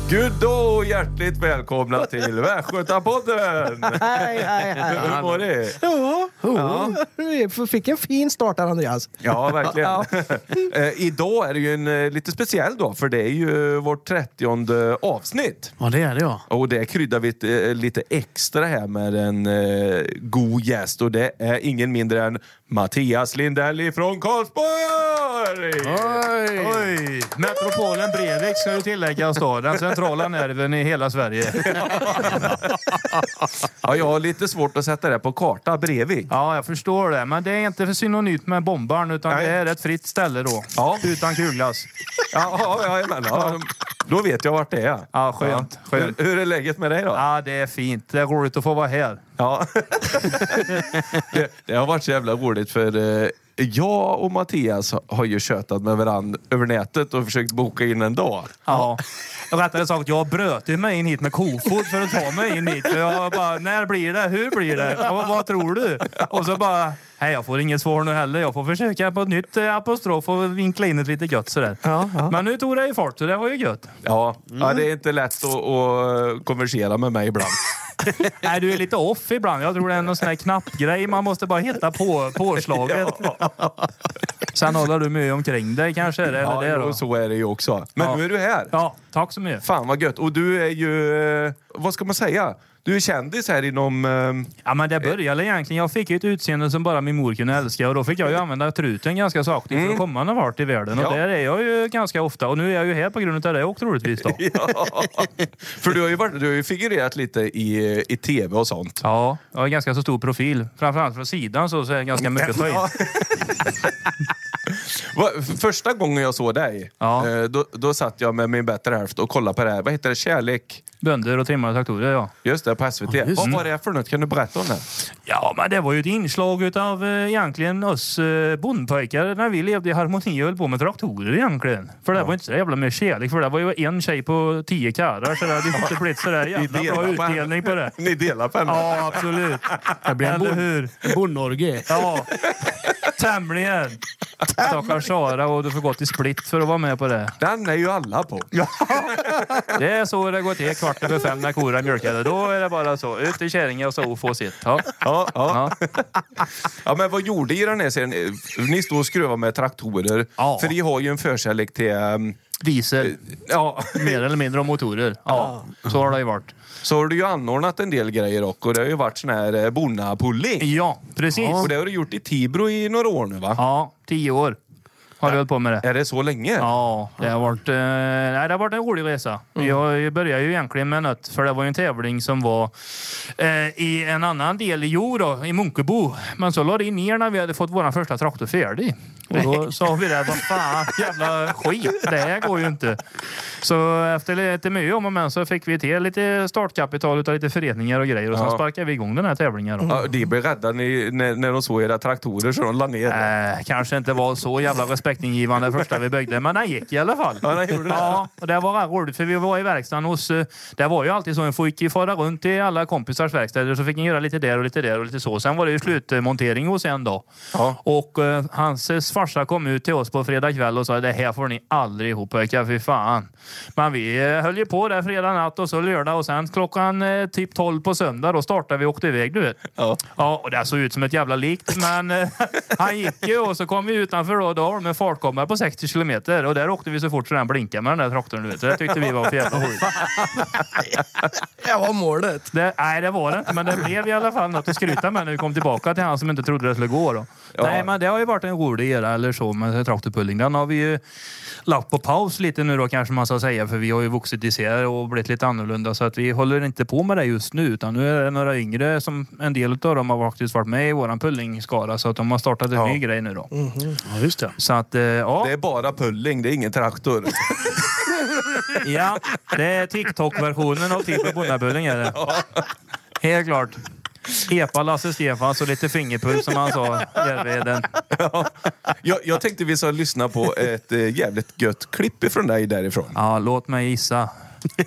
Gud och hjärtligt välkomna till Västgötapodden. Hej. Hur mår det? Vi fick en fin start här, Andreas. Ja, verkligen. Idag är det ju en lite speciell dag, för det är ju vårt 30:e avsnitt. Ja, det är det, ja. Och det kryddar vi lite extra här med en god gäst. Och det är ingen mindre än Mattias Lindell från Karlsborg! Oj! Metropolen Brevik ska ju tilläggas då. Den centrala nerven i hela Sverige. Ja, jag har lite svårt att sätta det på karta, Brevik. Ja, jag förstår det. Men det är inte för synonymt med bombaren, utan Nej. det är ett fritt ställe då. Ja. Utan kulglass. Ja, då vet jag vart det är. Ja, skönt. Hur är läget med dig då? Ja, det är fint. Det är roligt att få vara här. Ja. det har varit så jävla roligt, för jag och Mattias har ju tjötat med varandra över nätet och försökt boka in en dag. Ja. Rättare sagt, jag bröt mig in hit med kofot för att ta mig in hit. För jag bara, när blir det? Hur blir det? Vad tror du? Och så bara, nej, jag får inget svar nu heller. Jag får försöka på ett nytt apostrof och vinkla in ett lite gött sådär. Ja. Men nu tog det i fart, så det var ju gött. Ja, det är inte lätt att konversera med mig ibland. Nej, du är lite off ibland. Jag tror det är någon sån här knappgrej. Man måste bara hitta påslaget. Sen håller du med omkring dig kanske. Eller Ja, det då? och så är det ju också. Men nu är du här. Ja, tack så mycket. Fan vad gött. Och du är ju, vad ska man säga? Du är kändis här inom... Ja, men det började egentligen. Jag fick ju ett utseende som bara min mor kunde älska. Och då fick jag ju använda truten ganska sakligt för att komma någon vart i världen. Och där är jag ju ganska ofta. Och nu är jag ju här på grund av det också, troligtvis då. Ja. För du har ju figurerat lite i tv och sånt. Ja, jag har en ganska så stor profil. Framförallt från sidan så är det ganska mycket höjd. Första gången jag såg dig, då satt jag med min bättre hälft och kollade på det här. Vad heter det? Kärlek? Bönder och trimmade traktorer, ja. Just det, på SVT. Vad var det för något? Kan du berätta om det? Ja, men det var ju ett inslag utav egentligen oss bondpojkar när vi levde i harmoni och höll på med traktorer egentligen. För det var inte så jävla med kärlek, för det var ju en tjej på 10 karrar, så det hade inte blivit så där jävla bra utdelning på det. Ni delar på henne? Ja, absolut. Det blir en bonnorgie. Ja, tämligen. Stackars Sara, och du får gå till Split för att vara med på det. Den är ju alla på. Ja. Det är så det går till 4:45 när korna mjölkade. Då är det bara så. Ut i kärringen och så få sitt. Ja. Ja, men vad gjorde i den här serien? Ni stod och skruvade med traktorer. Ja. För ni har ju en förkärlek till... Diesel. Ja. Mer eller mindre om motorer. Ja. Så har det ju varit. Så har du ju anordnat en del grejer och det har ju varit sån här bonnapulling. Ja, precis. Och det har du gjort i Tibro i några år nu, va? Ja, 10 år har du hållit på med det. Är det så länge? Ja, det har varit en rolig resa. Jag började ju egentligen med något, för det var ju en tävling som var i en annan del i Munkebo. Men så la det ner när vi hade fått vår första traktor färdig. Och då sa vi det, vad fan, jävla skit, det här går ju inte. Så efter lite mycket om och men så fick vi till lite startkapital utav lite föreningar och grejer. Och så sparkade vi igång den här tävlingen. Ja, de blev rädda när de såg era traktorer, så de la ner. Kanske inte var så jävla respektingivande första vi byggde, men den gick i alla fall. Ja, den gjorde det. Ja, och det var roligt, för vi var i verkstaden hos... Det var ju alltid så, en fick fara runt i alla kompisars verkstäder, så fick en göra lite där och lite där och lite så. Sen var det ju slutmontering hos en dag. Ja. Och hans farsa kom ut till oss på fredag kväll och sa, det här får ni aldrig ihop, pojkar, fy fan. Men vi höll ju på där fredag natt och så lördag, och sen klockan typ 12 på söndag, då startade vi och åkte iväg, du vet. Ja, och det såg ut som ett jävla likt, men han gick ju, och så kom vi utanför då med fartkameror på 60 kilometer, och där åkte vi så fort så den blinkade med den där traktorn, du vet. Så det tyckte vi var för jävla roligt. Det var målet. Nej, det var det inte, men det blev i alla fall något att skryta med när vi kom tillbaka till han som inte trodde det skulle gå då. Ja. Nej, men det har ju varit en rolig era eller så med traktorpulling. Den har vi ju lagt på paus lite nu då, kanske man ska säga, för vi har ju vuxit isär och blivit lite annorlunda, så att vi håller inte på med det just nu, utan nu är det några yngre som en del av dem har faktiskt varit med i våran pullingskara, så att de har startat en ny grej nu då. Ja, just det. Så att, ja. Det är bara pulling, det är ingen traktor. Ja, det är TikTok-versionen av typ av bonnapulling är det. Helt klart. Epa Lasse Stefans och lite fingerpull som han sa. Jag tänkte vi ska lyssna på ett jävligt gött klipp ifrån dig därifrån. Ja, låt mig gissa.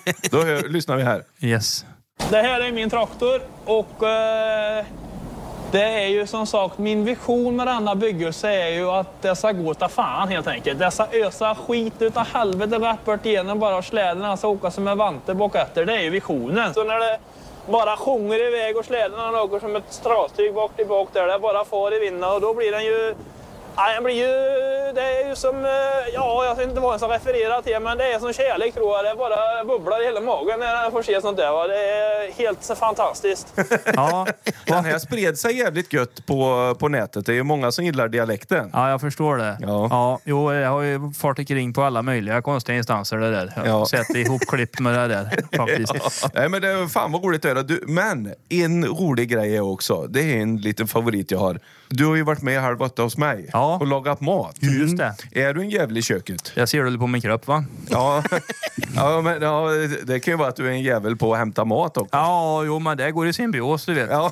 Då lyssnar vi här. Yes. Det här är min traktor och Det är ju som sagt, min vision med denna byggelse är ju att det ska gå ta fan helt enkelt. Det ska ösa skit utav helvete rätt bort igenom bara släderna ska åka som en vante bak efter. Det är ju visionen. Så när det bara sjunger iväg och släderna åker som ett strastyg bak tillbaka där, det bara far i vinden och då blir den ju... Ja, det är ju som, ja, jag vet inte vad jag ska referera till, men det är som kärlek tror jag. Det bara bubblar i hela magen när jag får se sånt där. Va? Det är helt fantastiskt. Ja, den här spred sig jävligt gött på nätet. Det är ju många som gillar dialekten. Ja, jag förstår det. Ja, jo, jag har ju farit kring på alla möjliga konstiga instanser det där. Jag har sett ihopklipp med det där faktiskt. Ja. Nej, men det är fan vad roligt att höra. Men en rolig grej är också, det är en liten favorit jag har. Du har ju varit med Halv 8 hos mig och lagat mat. Just det. Är du en jävel i köket? Jag ser det på min kropp, va? Ja, men det kan ju vara att du är en jävel på att hämta mat också. Ja, jo, men det går i symbios, du vet. Ja.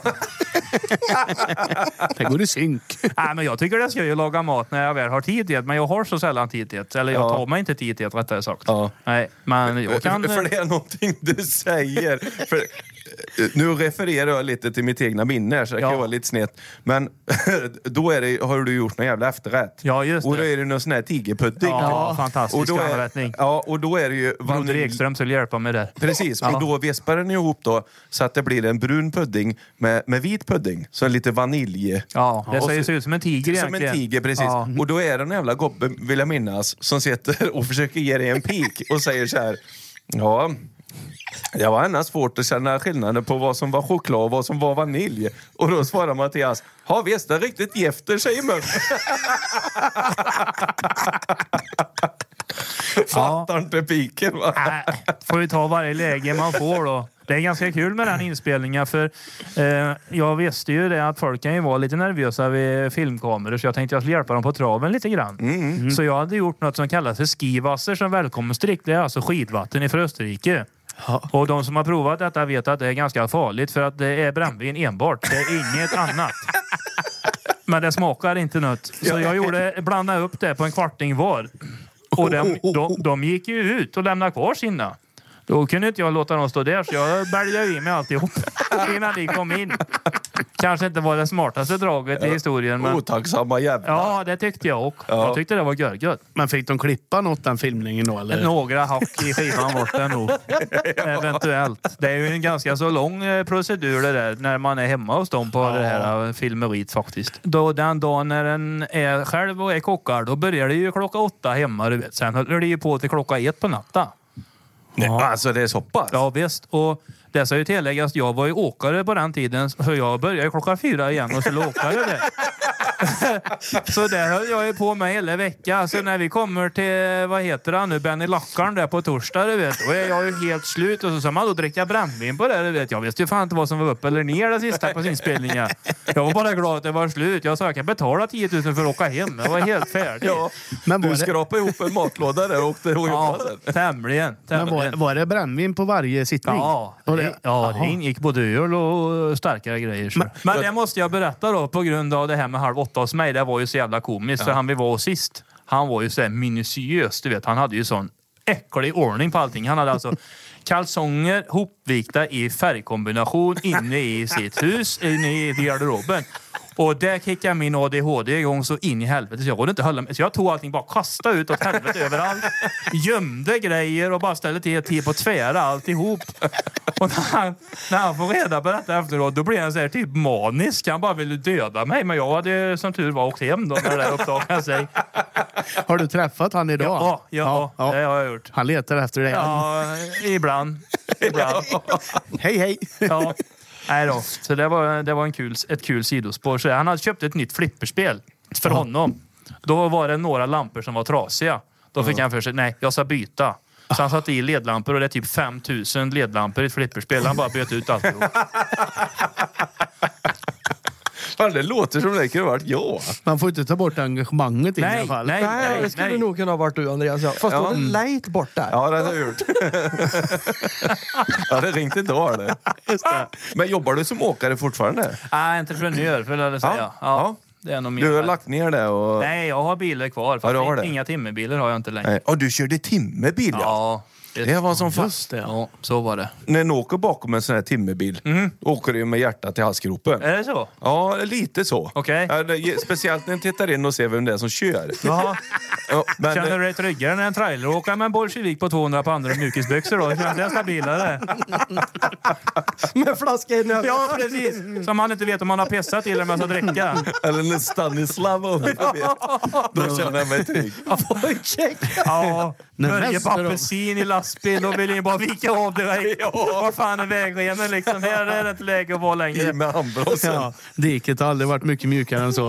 Det går i synk. Nej, men jag tycker det ska ju laga mat när jag väl har tid till det. Men jag har så sällan tid till det. Eller jag tar mig inte tid till det, rättare sagt. Ja. Nej, men jag kan... För det är någonting du säger. För nu refererar jag lite till mitt egna minne, så det kan vara lite snett. Men då har du gjort någon jävla efterrätt. Ja, just det. Och då är det någon sån här tigerpudding. Ja, fantastisk anrättning. Ja, och då är det ju... Broder Ekström skulle hjälpa mig där. Precis, och då vispar den ihop då så att det blir en brun pudding med vit pudding. Så en lite vanilj. Ja, det ser ut som en tiger egentligen. Som en tiger, precis. Ja. Och då är det en jävla gobbe, vill jag minnas, som sitter och försöker ge dig en pik och säger så här: ja... Det var annars svårt att känna skillnaden på vad som var choklad och vad som var vanilj. Och då svarar Mattias: ja visst, det är riktigt gifter sig med. Fattar inte piken, va? Får ju ta varje läge man får då. Det är ganska kul med den inspelningen för jag visste ju det att folk kan ju vara lite nervösa vid filmkameror, så jag tänkte jag skulle hjälpa dem på traven lite grann. Så jag hade gjort något som kallas för skivasser som välkommenstrick. Det är alltså skidvatten från Österrike. Och de som har provat detta vet att det är ganska farligt för att det är brännvin enbart. Det är inget annat. Men det smakar inte något. Så jag blandade upp det på en kvarting var. Och de gick ju ut och lämnade kvar sina. Då kunde inte jag låta dem stå där, så jag bälgade i mig alltihop innan de kom in. Kanske inte var det smartaste draget i historien. Men... Otacksamma jävlar. Ja, det tyckte jag också. Ja. Jag tyckte det var görgött. Men fick de klippa något den filmningen då? Eller? Några hack i skivan bort det nog. Eventuellt. Det är ju en ganska så lång procedur det där, när man är hemma hos dem på det här filmeriet faktiskt. Då den dagen när den är själv och är kockar, då börjar det ju 8:00 hemma, du vet. Sen håller det ju på till 1:00 på natten. Nej, alltså det är så pass. Ja visst, och det ska ju tilläggas, jag var ju åkare på den tiden, så jag började 4:00 igen och så åkade det. Så där höll jag ju på med hela veckan. Så när vi kommer till, vad heter det nu, Benny Lackarn där på torsdag, du vet, då är jag ju helt slut. Och så sa man då dricka brännvin på det, du vet. Jag visste ju fan inte vad som var upp eller ner det sista på sin spelningar. Jag var bara glad att det var slut. Jag sa jag kan betala 10 000 för att åka hem. Jag var helt färdig. Ja, men du skrapade ihop en matlåda där och åkte ihop sen. Tämligen. Men var det brännvin på varje sittning? Ja, det ingick både öl och starkare grejer. Men det måste jag berätta då, på grund av det här med 7:30 hos mig. Det var ju så jävla komiskt, för han vi var sist. Han var ju så här minutiös, du vet. Han hade ju sån äcklig ordning på allting. Han hade alltså kalsonger hopvikta i färgkombination inne i sitt hus, inne i garderoben. Och där kickade min ADHD igång så in i helvete. Så jag kunde inte hålla mig. Så jag tog allting, bara kastade ut åt helvete överallt. Gömde grejer och bara ställde till på tvära alltihop. Och när han får reda på detta efteråt, då blir han så här typ manisk. Han bara ville döda mig. Men jag hade som tur var åkt hem då när det uppdagade sig. Har du träffat han idag? Ja, det har jag gjort. Han letar efter dig. Ja, ibland. Hej. Ja. Nej då, så det var ett kul sidospår. Så han hade köpt ett nytt flipperspel för honom. Då var det några lampor som var trasiga. Då fick han för sig, nej, jag ska byta. Så han satte i ledlampor och det är typ 5000 ledlampor i ett flipperspel. Han bara bytte ut allt. Det låter som det kunde ha varit Man får inte ta bort engagemanget i alla fall. Nej, det skulle nog kunna ha varit du, Andreas. Fast då är det lejt bort där. Ja, det har jag gjort. Ja, det ringt inte var det. Men jobbar du som åkare fortfarande? Nej, entreprenör för att säga. Ja. Det är nog du har lagt ner det och... Nej, jag har bilar kvar. Fast inga timmerbilar har jag inte längre. Och du körde timmerbil? Ja. Det var som fast. Ja, så var det. När ni åker bakom en sån här timmerbil åker du med hjärtat i halsgropen. Är det så? Ja, lite så. Okej. Ja, speciellt när ni tittar in och ser vem det är som kör. Jaha. Ja, men känner du dig tryggare när en trailer åker med en bolsjevik på 200 på andra mjukisbyxor då? Känns det stabilare? Med flaska i nöden. Ja, precis. Som man inte vet om man har pissat till eller man ska dricka. Eller nästan i slav. Då känner jag mig trygg. Ja, Börje på apelsin i lastbil och vill ju bara vika av direkt. Var fan är vägrenen liksom? Här är det inte läge att vara längre. I med handbromsen. Ja, diket har aldrig varit mycket mjukare än så.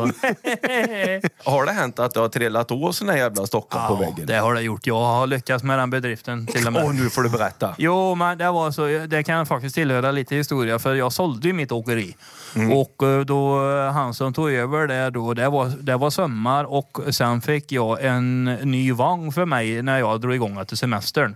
Har det hänt att du har trillat åt såna jävla stockar på väggen? Det har det gjort. Jag har lyckats med den bedriften till och med. Nu får du berätta. Jo, men det var så. Det kan faktiskt tillhöra lite historia. För jag sålde ju mitt åkeri. Och då han som tog över det då, det var sommar och sen fick jag en ny vagn för mig när jag drog igång till semestern.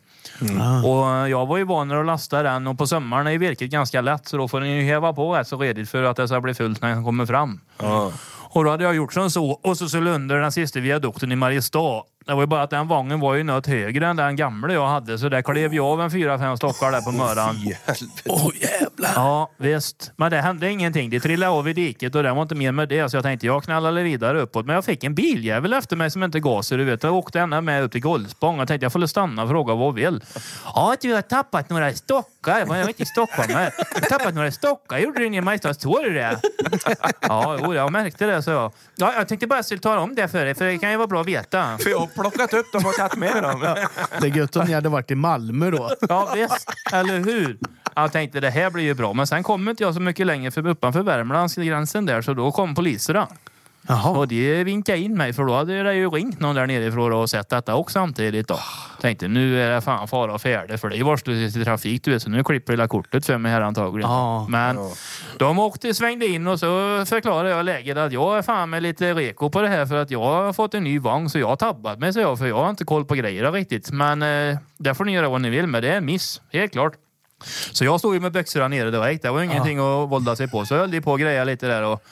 Och jag var ju van att lasta den och på sommaren är virket ganska lätt så då får den ju häva på rätt så redigt för att det ska bli fullt när den kommer fram. Och då hade jag gjort som så och så under den sista viadukten i Mariestad. Det var ju bara att den vagnen var ju något högre än den gamla jag hade. Så där klev jag av en 4-5 stockar där på möran. Jävlar. Ja, visst. Men det hände ingenting. Det trillade av i diket och det var inte mer med det. Så jag tänkte, jag knallade vidare uppåt. Men jag fick en biljävel efter mig som inte gav sig. Du vet, jag åkte ända med upp till Golfspång. Jag tänkte, jag får stanna och fråga vad vill. Ja, du har tappat några stockar. Jag var inte i Stockholm. Jag har tappat några stockar. Gjorde du in i Majestad? Tror du det? Ja, jag märkte det, så jag. Ja, jag tänkte bara ta om det för dig. För det kan ju vara bra att veta. För jag har plockat upp dem och tagit med dem. Det är gött om ni hade varit i Malmö då. Ja, visst. Eller hur? Jag tänkte, det här blir ju bra. Men sen kom inte jag så mycket längre för uppanför Värmlands gränsen där. Så då kom poliserna. Jaha. Och det vinkade in mig för då hade det ju ringt någon där nere ifrån och sett detta också samtidigt då. Tänkte, nu är det fan fara och färde för det är varslöshet i trafik, du vet, så nu klipper hela kortet för mig här antagligen. Men de svängde in och så förklarade jag läget att jag är fan med lite reko på det här för att jag har fått en ny vagn så jag har tabbat mig, så jag, för jag har inte koll på grejer riktigt. Men där får ni göra vad ni vill, men det är en miss, helt klart. Så jag stod ju med byxorna nere direkt, det var ingenting att vålda sig på, så jag höll på att greja lite där och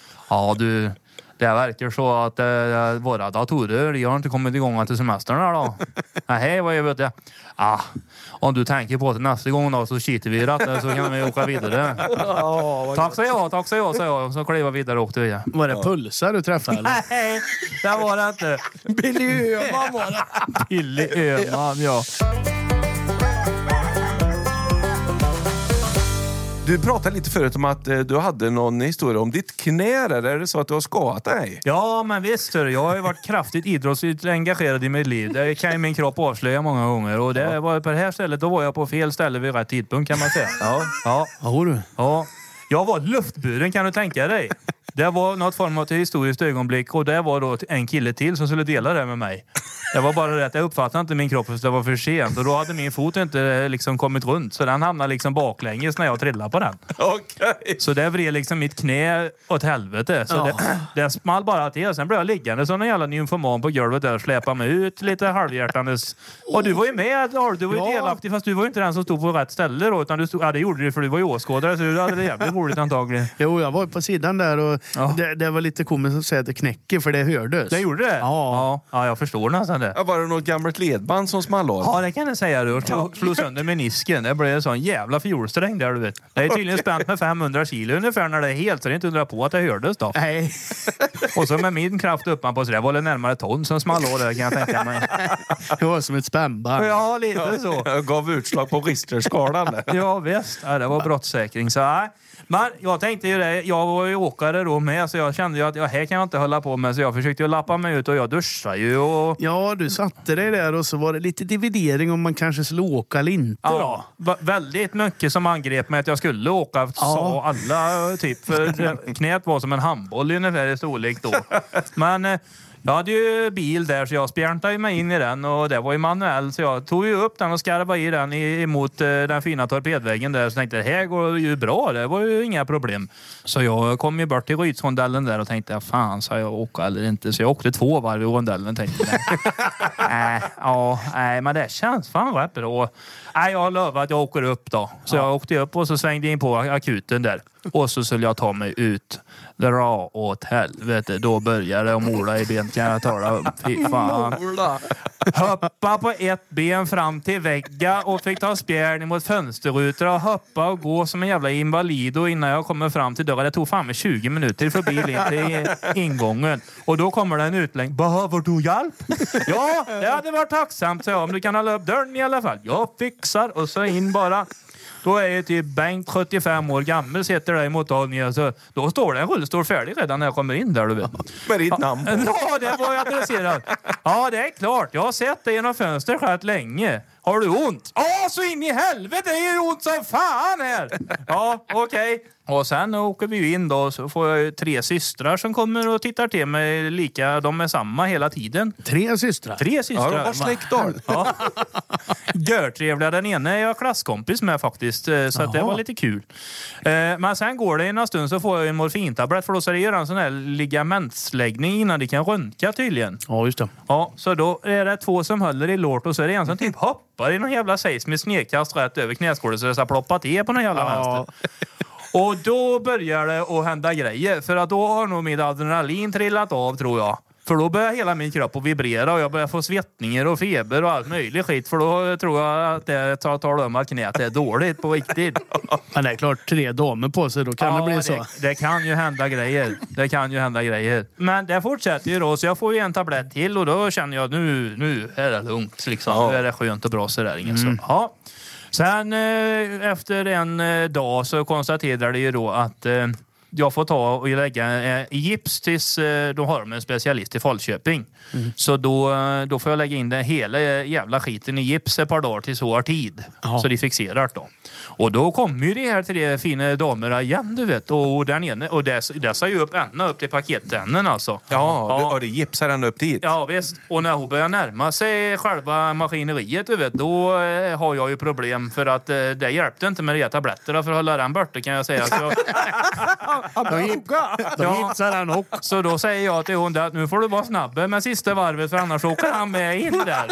det verkar så att våra datorer, de har inte kommit igång till semestern här då. Nej, vad jag vet jag. Om du tänker på att nästa gång då så skiter vi i det så kan vi åka vidare. Tack så jag, sa jag. Så klev jag vidare och åkte vi. Var det pulsar du träffade eller? Nej, det var det inte. Billy Öhman var det. Billy Öhman, ja. Du pratade lite förut om att du hade någon historia om ditt knä. Är det så att du har skadat dig? Ja, men visst. Jag har ju varit kraftigt idrottsligt engagerad i mitt liv. Det kan ju min kropp avslöja många gånger. Och det var på det här stället, då var jag på fel ställe vid rätt tidpunkt kan man säga. Ja. Jag var luftburen, kan du tänka dig. Det var något form av historiskt ögonblick och det var då en kille till som skulle dela det med mig. Det var bara det att jag uppfattade inte min kropp för det var för sent. Och då hade min fot inte liksom kommit runt. Så den hamnade liksom baklänges när jag trillade på den. Okay. Så det vred liksom mitt knä åt helvete. Så det small bara till. Sen blev jag liggande som en jävla nymfoman på golvet där och släpade mig ut lite halvhjärtandes. Och du var ju med, du var ju delaktig. Fast du var ju inte den som stod på rätt ställe då. Utan du stod, det gjorde du för du var ju åskådare. Så du hade det jävligt roligt antagligen. Jo, jag var på sidan där och det var lite komiskt att säga att det knäcker för det hördes. Det gjorde det? Ja, jag förstår nästan det. Var det något gammalt ledband som small av? Ja, det kan jag säga. Du slog sönder menisken. Det blev en sån jävla fjolsträng där, du vet. Det är tydligen spänt med 500 kilo ungefär när det är helt, så det är inte undra på att det hördes då. Nej. Och så med min kraft uppanpå så det var det närmare ton som small av det, kan jag tänka mig. Det var som ett spännband. Ja, lite så. Jag gav utslag på Richterskalan. Ja, visst. Ja, det var brottssäkring. Så nej. Men jag tänkte ju det, jag var ju åkare då med så jag kände ju att här kan jag inte hålla på med så jag försökte ju lappa mig ut och jag duschade ju och... Ja, du satte dig där och så var det lite dividering om man kanske skulle åka eller inte då. Väldigt mycket som angrep mig att jag skulle åka, sa alla typ, för knät var som en handboll ungefär i storlek då. Men... jag hade ju bil där så jag spjärntade mig in i den och det var ju manuell så jag tog ju upp den och skarvade i den emot den fina torpedväggen där så tänkte det här går ju bra, det var ju inga problem. Så jag kom ju bort till Rydsrondellen där och tänkte fan ska jag åka eller inte, så jag åkte 2 varv i rondellen tänkte nej men det känns fan rätt bra. Nej, jag lovar att jag åker upp då. Så jag åkte upp och så svängde in på akuten där. Och så skulle jag ta mig ut. Dra åt helvete. Då började jag måla i ben. Kan jag tala om? Fy fan. Hoppa på ett ben fram till väggen och fick ta spjärning mot fönsterrutor och hoppa och gå som en jävla invalido innan jag kommer fram till dörren. Det tog fan med 20 minuter förbi till ingången. Och då kommer det en utlängd. Behöver du hjälp? Ja, det hade varit tacksamt, så jag. Om du kan hålla upp dörren i alla fall. Jag fixar. Och så in bara. Då är ju typ Bengt 75 år gammal, sitter där i mottagningen. Så då står det en rullstol färdig redan när jag kommer in där, du vet. Med ditt namn på. Ja, det var jag adresserad. Ja, det är klart. Jag har sett det genom fönstret rätt länge. Har du ont? Ja, så in i helvete. Det är ju ont som fan här. Ja, okej. Och sen åker vi in då, så får jag ju 3 systrar som kommer och tittar till mig lika. De är samma hela tiden. 3 systrar? 3 systrar. Ja, de var släktår. Ja. Görtrevliga. Den ena är jag klasskompis med faktiskt. Så att det var lite kul. Men sen går det en stund så får jag en morfintablett. För då ska det göra en sån här ligamentsläggning innan det kan röntga tydligen. Ja, just det. Ja, så då är det 2 som håller i lårt och så är det en som typ hoppar i någon jävla seismisk snedkast rätt över knäskålet så det ska ploppa till på någon jävla vänster. Och då börjar det att hända grejer. För att då har nog min adrenalin trillat av, tror jag. För då börjar hela min kropp att vibrera och jag börjar få svettningar och feber och allt möjligt skit. För då tror jag att det talar om att knät är dåligt på riktigt. Men det är klart, 3 damer på sig, då kan det bli så. Det kan ju hända grejer. Det kan ju hända grejer. Men det fortsätter ju då, så jag får ju en tablett till och då känner jag att nu är det lugnt. Liksom. Nu är det skönt och bra så där. Ingen så. Ja. Sen efter en dag så konstaterar det ju då att jag får ta och lägga i gips tills då har de en specialist i Falköping. Så då får jag lägga in den hela jävla skiten i gips ett par dagar tills så har tid. Så de fixerar då. Och då kommer ju det här till de fina damerna igen, du vet. Och den ene, och det sa ju upp ända upp till paketänden alltså. Ja, det gipsar ända upp dit. Ja, visst. Och när hon börjar närma sig själva maskineriet, du vet, då har jag ju problem för att det hjälpte inte med de tabletterna för att hålla den borta, kan jag säga. Så Då gipsar han också. Så då säger jag till hon att nu får du vara snabb med sista varvet för annars åker han med in där.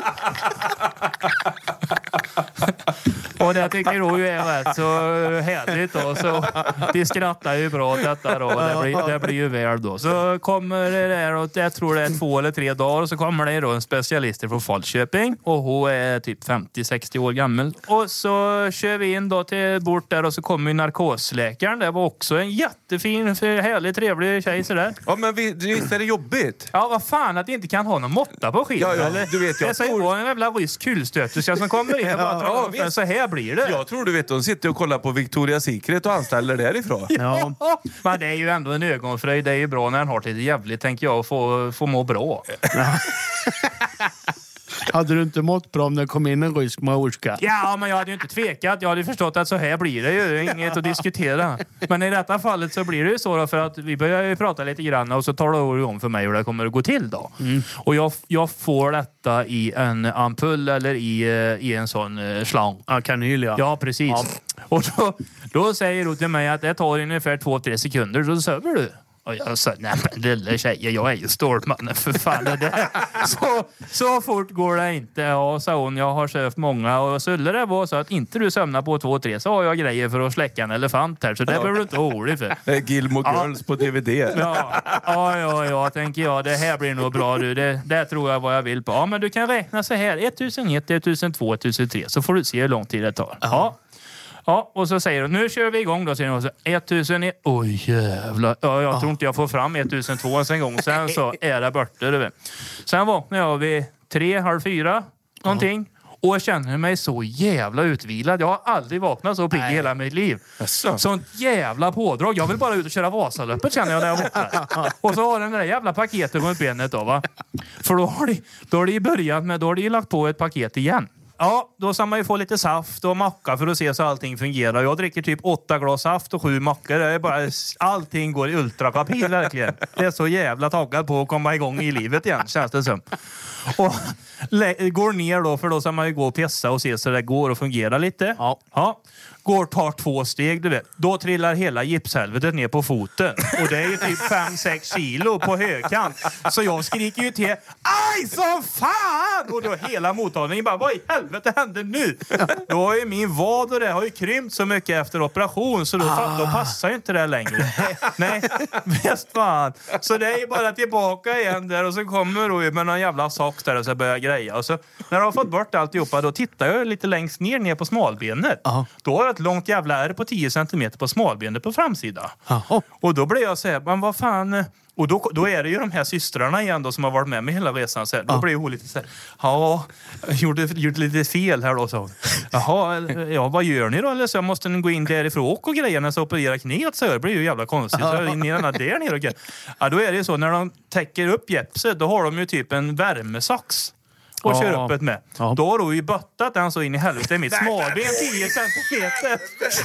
Och det tycker jag ju är rätt så härligt då. Så de skrattar ju bra åt detta då. Det blir ju väl då. Så kommer det där, och jag tror det är 2 eller 3 dagar, och så kommer det då en specialist från Falköping. Och hon är typ 50-60 år gammal. Och så kör vi in då till bort där, och så kommer ju narkosläkaren. Det var också en jättefin, härlig, trevlig tjej sådär. Ja, men visst är det jobbigt? Ja, vad fan att det inte kan ha någon måtta på skiten. Ja, eller? Du vet, det säger ju en jävla rysk kulstöterska som kommer in och bara så här blir det. Jag tror du vet, de sitter och kollar på Victoria's Secret och anställer därifrån. Ja. Men det är ju ändå en ögonfröjd. Det är ju bra när han har lite jävligt, tänker jag, och få må bra. Hade du inte mått bra om det kom in en rysk morska? Ja, men jag hade ju inte tvekat. Jag hade förstått att så här blir det ju. Inget att diskutera. Men i detta fallet så blir det ju så då, för att vi börjar ju prata lite grann och så talar du om för mig hur det kommer att gå till då. Och jag får detta i en ampull eller i en sån slang. Ja, kanyl, ja. Ja, precis. Ja. Och då säger du till mig att det tar ungefär 2-3 sekunder, så söver du. Och jag sa, nej men lilla tjejer, jag är ju Stålmannen för fan. Det så fort går det inte. Ja, sa hon, jag har sövt många. Och skulle det vara så att inte du sömnar på 2-3 så har jag grejer för att släcka en elefant här. Så det behöver du inte vara orolig för. Gilmore Girls på DVD. Ja, tänker jag. Det här blir nog bra du. Det tror jag vad jag vill på. Ja, men du kan räkna så här. 1001, 1002, 1003. Så får du se hur lång tid det tar. Ja. Ja, och så säger de, nu kör vi igång då, säger de, 1001, oj jävlar, ja, jag tror inte jag får fram 1002 en gång, sen så är det borta, du vet. Sen vaknar jag vid 3:30 någonting, och jag känner mig så jävla utvilad. Jag har aldrig vaknat så pigg i hela mitt liv. Sånt jävla pådrag. Jag vill bara ut och köra Vasaloppet, känner jag när jag vaknar. Och så har den där jävla paketet runt benet då, va. För då har de börjat med, då har de lagt på ett paket igen. Ja, då ska man ju få lite saft och macka för att se så allting fungerar. Jag dricker typ 8 glas saft och 7 mackor. Det är bara, allting går i ultrakapil verkligen. Det är så jävla taggad på att komma igång i livet igen, känns det som. Och går ner då, för då ska man ju gå och pissa och se så det går och fungerar lite. Ja. tar 2 steg, du vet. Då trillar hela gipshelvetet ner på foten. Och det är ju typ 5-6 kilo på högkant. Så jag skriker ju till, aj som fan! Och då hela mottagningen bara, vad i helvete händer nu? Då har ju min vad och det har ju krympt så mycket efter operation. Så då passar ju inte det längre. Nej, bäst fan. Så det är ju bara tillbaka igen där. Och så kommer då med någon jävla sax där och så börjar greja. Och så när jag har fått bort alltihopa, då tittar jag lite längst ner på smalbenet. Då har jag ett långt jävla ärr på 10 centimeter på smalbenet på framsida. Och då blir jag så här, men vad fan... Och då är det ju de här systrarna igen då som har varit med mig hela resan. Så här. Då blir hon lite så här, ja, gjorde lite fel här då. Så. Jaha, ja, vad gör ni då? Eller så jag måste gå in därifrån och grejerna så operera knät. Så det blir ju jävla konstigt. Så jag in i den där nere. Och ja, då är det ju så, när de täcker upp gipset, då har de ju typ en värmesax. Och kör upp ett med. Då har du ju böttat den så in i helvete. Mitt smalben 10 centimeter.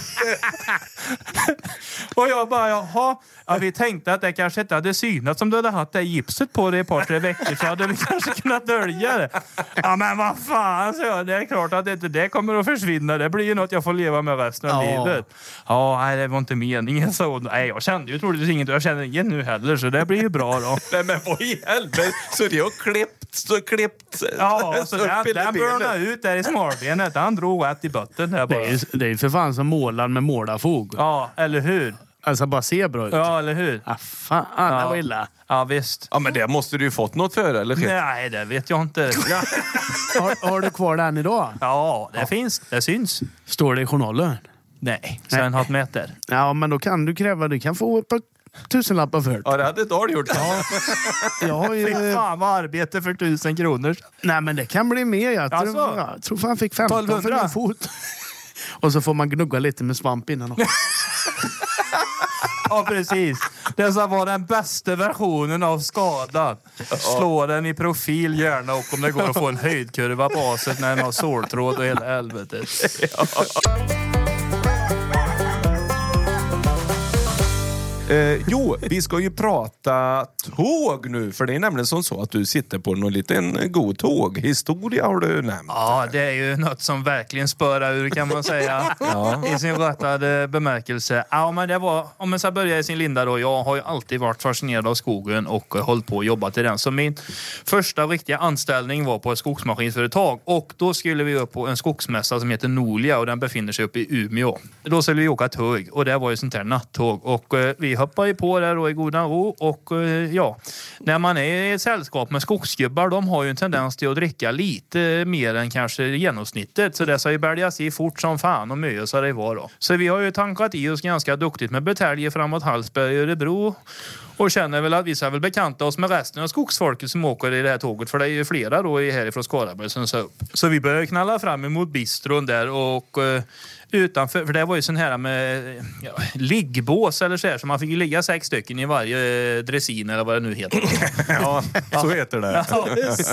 Och jag bara, jaha. Ja, vi tänkte att det kanske inte hade synat som du hade haft det gipset på det ett par 3 veckor. Så hade vi kanske kunnat dölja det. Ja, men vad fan, så jag. Det är klart att det kommer att försvinna. Det blir ju något jag får leva med resten av livet. Ja, nej, det var inte meningen. Så, nej, jag kände ju troligtvis inget. Jag känner ingen nu heller, så det blir ju bra då. Nej, men vad i helvete. Så det har klippt. Ja, så den börnade ut där i smalbenet. Han drog rätt i botten där bara. Det är för fan som målad med målarfog. Ja, eller hur? Alltså bara ser bra ut. Ja, eller hur? Ah, fan, det var illa. Ja, visst. Ja, men det måste du ju fått något för, eller? Nej, det vet jag inte. Har du kvar den idag? Ja, det finns. Det syns. Står det i journalen? Nej, sen har ett meter. Ja, men då kan du kräva, du kan få ett par 1000-lappar för. Ja, det hade Dahl gjort. Ja. Jag har ju... Fan vad arbete för 1000 kronor. Nej, men det kan bli mer. Jag tror fan fick 15 1200. för en fot. Och så får man gnugga lite med svamp innan. Ja, precis. Det som var den bästa versionen av skadan. Slå den i profil gärna, och om det går att få en höjdkurva på aset när den har såltråd och hela helvetet. Jo, vi ska ju prata tåg nu. För det är nämligen som så att du sitter på någon liten god tåghistoria, har du nämnt. Ja, det är ju något som verkligen spörar ur, kan man säga. I sin rättade bemärkelse. Ja, men det var, om man ska börja i sin linda då. Jag har ju alltid varit fascinerad av skogen och hållit på och jobbat i den. Så min första riktiga anställning var på ett skogsmaskinsföretag. Och då skulle vi upp på en skogsmässa som heter Nolia, och den befinner sig uppe i Umeå. Då skulle vi åka tåg, och det var ju sånt här nattåg. Och vi hoppar ju på där då i goda ro, och ja, när man är i ett sällskap med skogsgubbar, de har ju en tendens till att dricka lite mer än kanske genomsnittet, så det ska ju bäljas i fort som fan och mycket så det var då. Så vi har ju tankat i oss ganska duktigt med buteljer framåt Hallsberg och Örebro, och känner väl att vi ska väl bekanta oss med resten av skogsfolket som åker i det här tåget, för det är ju flera då härifrån Skaraborg som sa upp. Så vi började knalla fram emot bistron där, och utanför, för det var ju sån här med liggbås eller så här, så man fick ju ligga 6 stycken i varje dressin eller vad det nu heter. Ja, så heter det. Ja,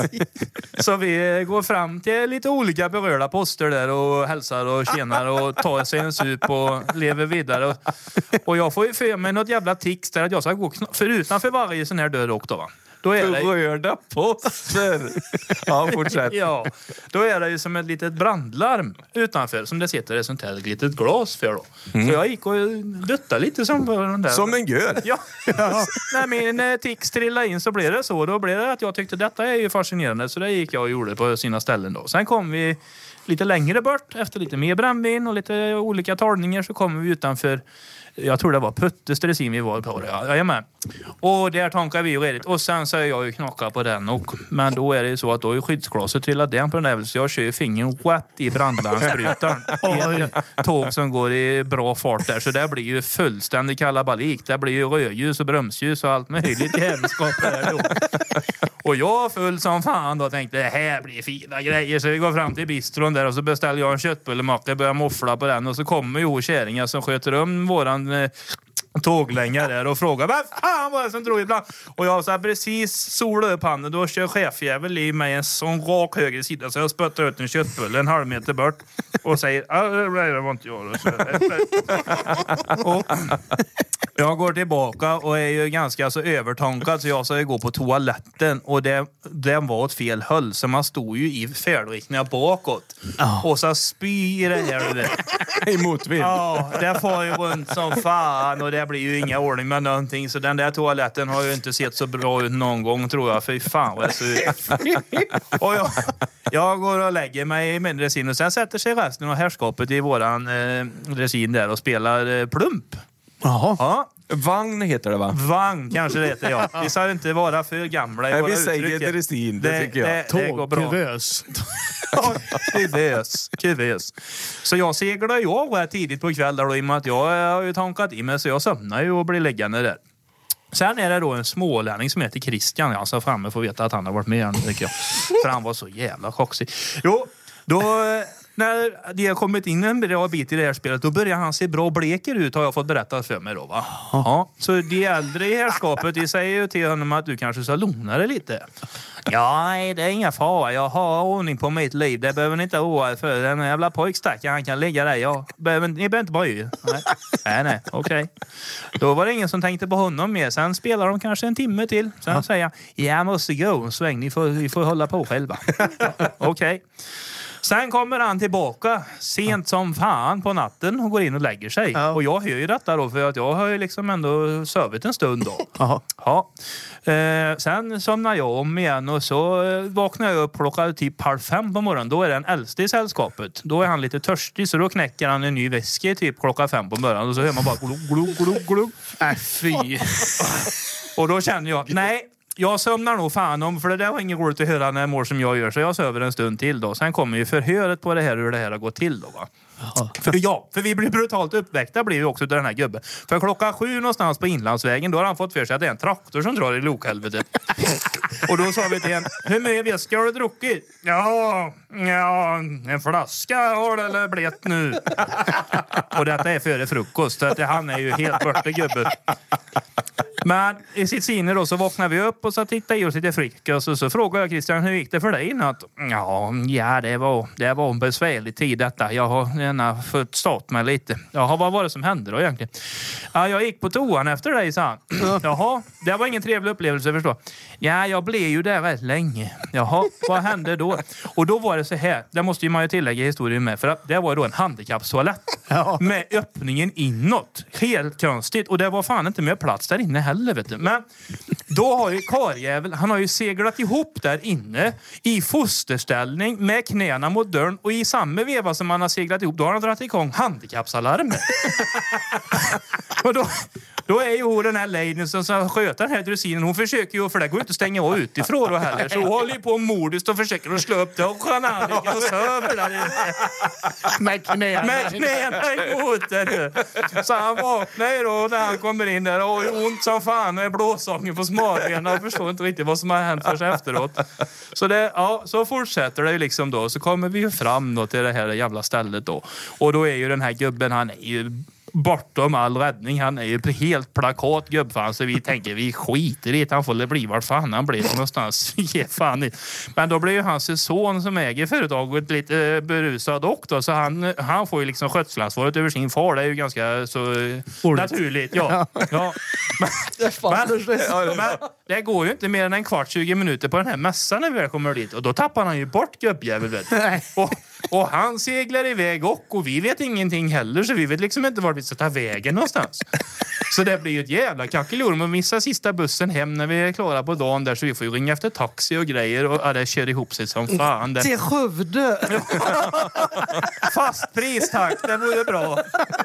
så vi går fram till lite olika berörda poster där och hälsar och tjänar och tar sig en sup och lever vidare. Och jag får ju för mig något jävla tics där att jag ska gå utanför varje sån här dörr också, va. Då är det röda poster. Ja, fortsätt. Ja, då är det ju som ett litet brandlarm utanför som det sitter ett sånt här litet glas för då. Så jag gick och duttade lite som den där. Som en gör. Ja. När min tics trillade in så blev det så. Då blev det att jag tyckte detta är ju fascinerande, så det gick jag och gjorde på sina ställen då. Sen kom vi lite längre bort efter lite mer brännvin och lite olika talningar, så kommer vi utanför. Jag tror det var Puttes dressin vi var på det. Jajamän. Och där tankar vi ju redigt. Och sen så är jag ju knacka på den. Men då är det ju så att då är skyddsglaset trillat den på den där. Så jag kör fingern rätt i brandlarmsbrytaren. I ett tåg som går i bra fart där. Så det blir ju fullständig kalabalik. Det blir ju rödljus och bromsljus och allt möjligt jävelskap där då. Och jag full som fan då tänkte det här blir fina grejer. Så vi går fram till bistron där och så beställer jag en köttbullemacka, börjar moffla på den. Och så kommer ju kärringar som sköter om våran tåglänga där och frågar vad fan var det som drog ibland. Och jag sa precis sola upp handen. Då kör chefjävel i mig en sån rak höger sida, så jag spöttar ut en köttbulle en halv meter bort och säger det var inte jag. Jag går tillbaka och är ju ganska så övertankad så jag ska gå på toaletten och den var åt fel håll så man stod ju i färdriktningen bakåt. Och så spyr det här i motvind. Ja, det får ju runt som fan och det blir ju inga ordning med någonting så den där toaletten har ju inte sett så bra ut någon gång tror jag. Fy fan vad det ser ut. Och jag går och lägger mig i min dressin och sen sätter sig resten av herrskapet i våran dressin där och spelar plump. Jaha. Ja. Vagn heter det va? Vagn kanske det heter, ja. Vi ska inte vara för gamla i Nej, våra vi säger dressin, det tycker jag. Det går bra. Kuvös. Kuvös. Så jag seglar ju av rätt tidigt på kvällen då, i och med att jag har ju tankat i mig så jag sömnar ju och blir liggande där. Sen är det då en smålänning som heter Christian. Jag sa framme för att veta att han har varit med igen, tycker jag. För han var så jävla chocksig. Jo, då... När det har kommit in en bra bit i det här spelet då börjar han se bra bleker ut har jag fått berättat för mig då va. Ja, så de äldre i herrskapet de säger ju till honom att du kanske ska lugna dig lite. Ja, nej, det är inga fara. Jag har ordning på mitt liv. Det behöver ni inte oroa för. Den jävla pojkstackaren han kan ligga där. Ni behöver inte bry er. Nej, okej. Då var det ingen som tänkte på honom mer. Sen spelar de kanske en timme till. Sen säger jag, jag måste gå en sväng. Ni får hålla på själva. Okej. Sen kommer han tillbaka sent som fan på natten och går in och lägger sig. Ja. Och jag hör ju detta då för att jag har ju liksom ändå sövit en stund då. Ja. Sen somnar jag om igen och så vaknar jag upp klockan typ 4:30 på morgonen. Då är den äldste i sällskapet. Då är han lite törstig så då knäcker han en ny väske typ klockan 5 på morgonen. Och så hör man bara glug. Fy. Och då känner jag, nej. Jag sömnar nog fan om, för det där var ingen roligt att höra när mår som jag gör, så jag söver en stund till då. Sen kommer ju förhöret på det här, hur det här har gått till då va. För vi blir brutalt uppväckta blir vi också av den här gubben. För 7:00 någonstans på Inlandsvägen, då har han fått för sig att det är en traktor som drar i lokhelvetet. Och då sa vi till en, hur mycket väska har du druckit? Ja, en flaska har det eller blivit nu. Och detta är före frukost, så att han är ju helt borta gubben. Men i sitt sinne då så vaknar vi upp och så tittar i oss lite frick och så frågar jag Christian, hur gick det för dig i natt? Ja, det var en besvärlig tid detta. Jag har gärna fått start mig lite. Jaha, vad var det som hände då egentligen? Ja, jag gick på toan efter dig, sa han. Jaha, det var ingen trevlig upplevelse, förstå. Ja, jag blev ju där rätt länge. Jaha, vad hände då? Och då var det så här, det måste ju man ju tillägga historien med, för att det var då en handikappstoalett med öppningen inåt. Helt konstigt. Och det var fan inte mer plats där inne heller, vet du. Men då har ju karjävel, han har ju seglat ihop där inne i fosterställning med knäna mot dörren och i samma veva som han har seglat ihop, då har han dragit igång handikappsalarmen. Och då är ju den här lejden som sköter den här dressinen, hon försöker ju, för det går inte att stänga av utifrån då heller, så hon håller ju på modiskt och försöker att slå upp det och Jannica och söver där med knäna emot det. Så han vaknar ju då när han kommer in där och ont som fan med blåsången på smalbenen och förstår inte riktigt vad som har hänt för sig efteråt. Så så fortsätter det ju liksom då, så kommer vi ju fram då till det här jävla stället då. Och då är ju den här gubben, han är ju bortom all räddning. Han är ju helt plakat gubbfan, så vi tänker vi skiter i att han får bli vart fan han blir någonstans. Fan i. Men då blir ju hans son som äger företaget lite berusad och då, så han får ju liksom skötselansvaret över sin far. Det är ju ganska så naturligt. Ja. Men det går ju inte mer än en kvart, 20 minuter på den här mässan när vi väl kommer dit. Och då tappar han ju bort gubbjävel, vet du. Och han seglar iväg och vi vet ingenting heller, så vi vet liksom inte vart vi ska ta vägen någonstans. Så det blir ju ett jävla kackelorm och missa sista bussen hem när vi är klara på dagen där, så vi får ju ringa efter taxi och grejer och det kör ihop sig som fan. Till Skövde! Fast pris, tack. Det vore bra.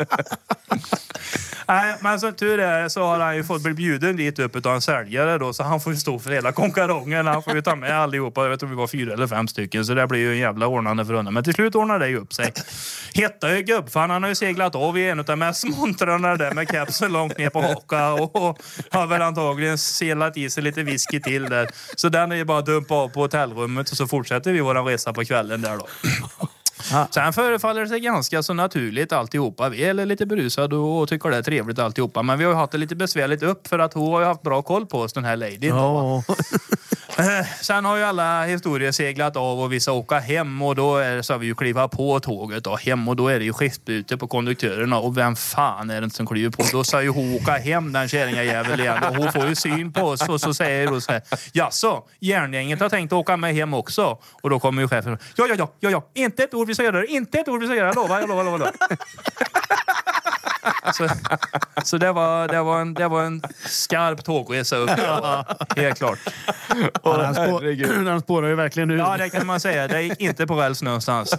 Nej, men som tur är så har han ju fått bli bjuden dit upp av en säljare då, så han får ju stå för hela konkarongen. Han får ju ta med allihopa, jag tror vi var 4 eller 5 stycken, så det blir ju en jävla ordnande för honom. Men till slut ordnar det ju upp sig. Hetta ju gubbfan, han har ju seglat av i en av mest montrarna där med kapseln långt ner på haka och har väl antagligen selat i sig lite whisky till där. Så den är ju bara dumpa av på hotellrummet och så fortsätter vi våran resa på kvällen där då. Sen förefaller det sig ganska så naturligt alltihopa. Vi är lite berusade och tycker det är trevligt alltihopa. Men vi har ju haft det lite besvärligt upp för att hon har ju haft bra koll på oss, den här ladyn. Sen har ju alla historier seglat av och vissa åka hem och då så har vi ju kliva på tåget och hem och då är det ju skiftbyte på konduktörerna och vem fan är det som kliver på? Då sa ju hon åka hem den kärringjävel igen och hon får ju syn på oss och så säger hon så här: jaså, järngänget har tänkt åka med hem också. Och då kommer ju chefen: ja, inte ett ord vi ska göra, inte ett ord vi ska göra, jag lovar. Så det var en skarp tågresa upp. Helt klart. Och den spårar ju verkligen ut. Ja, det kan man säga. Det gick inte på räls någonstans.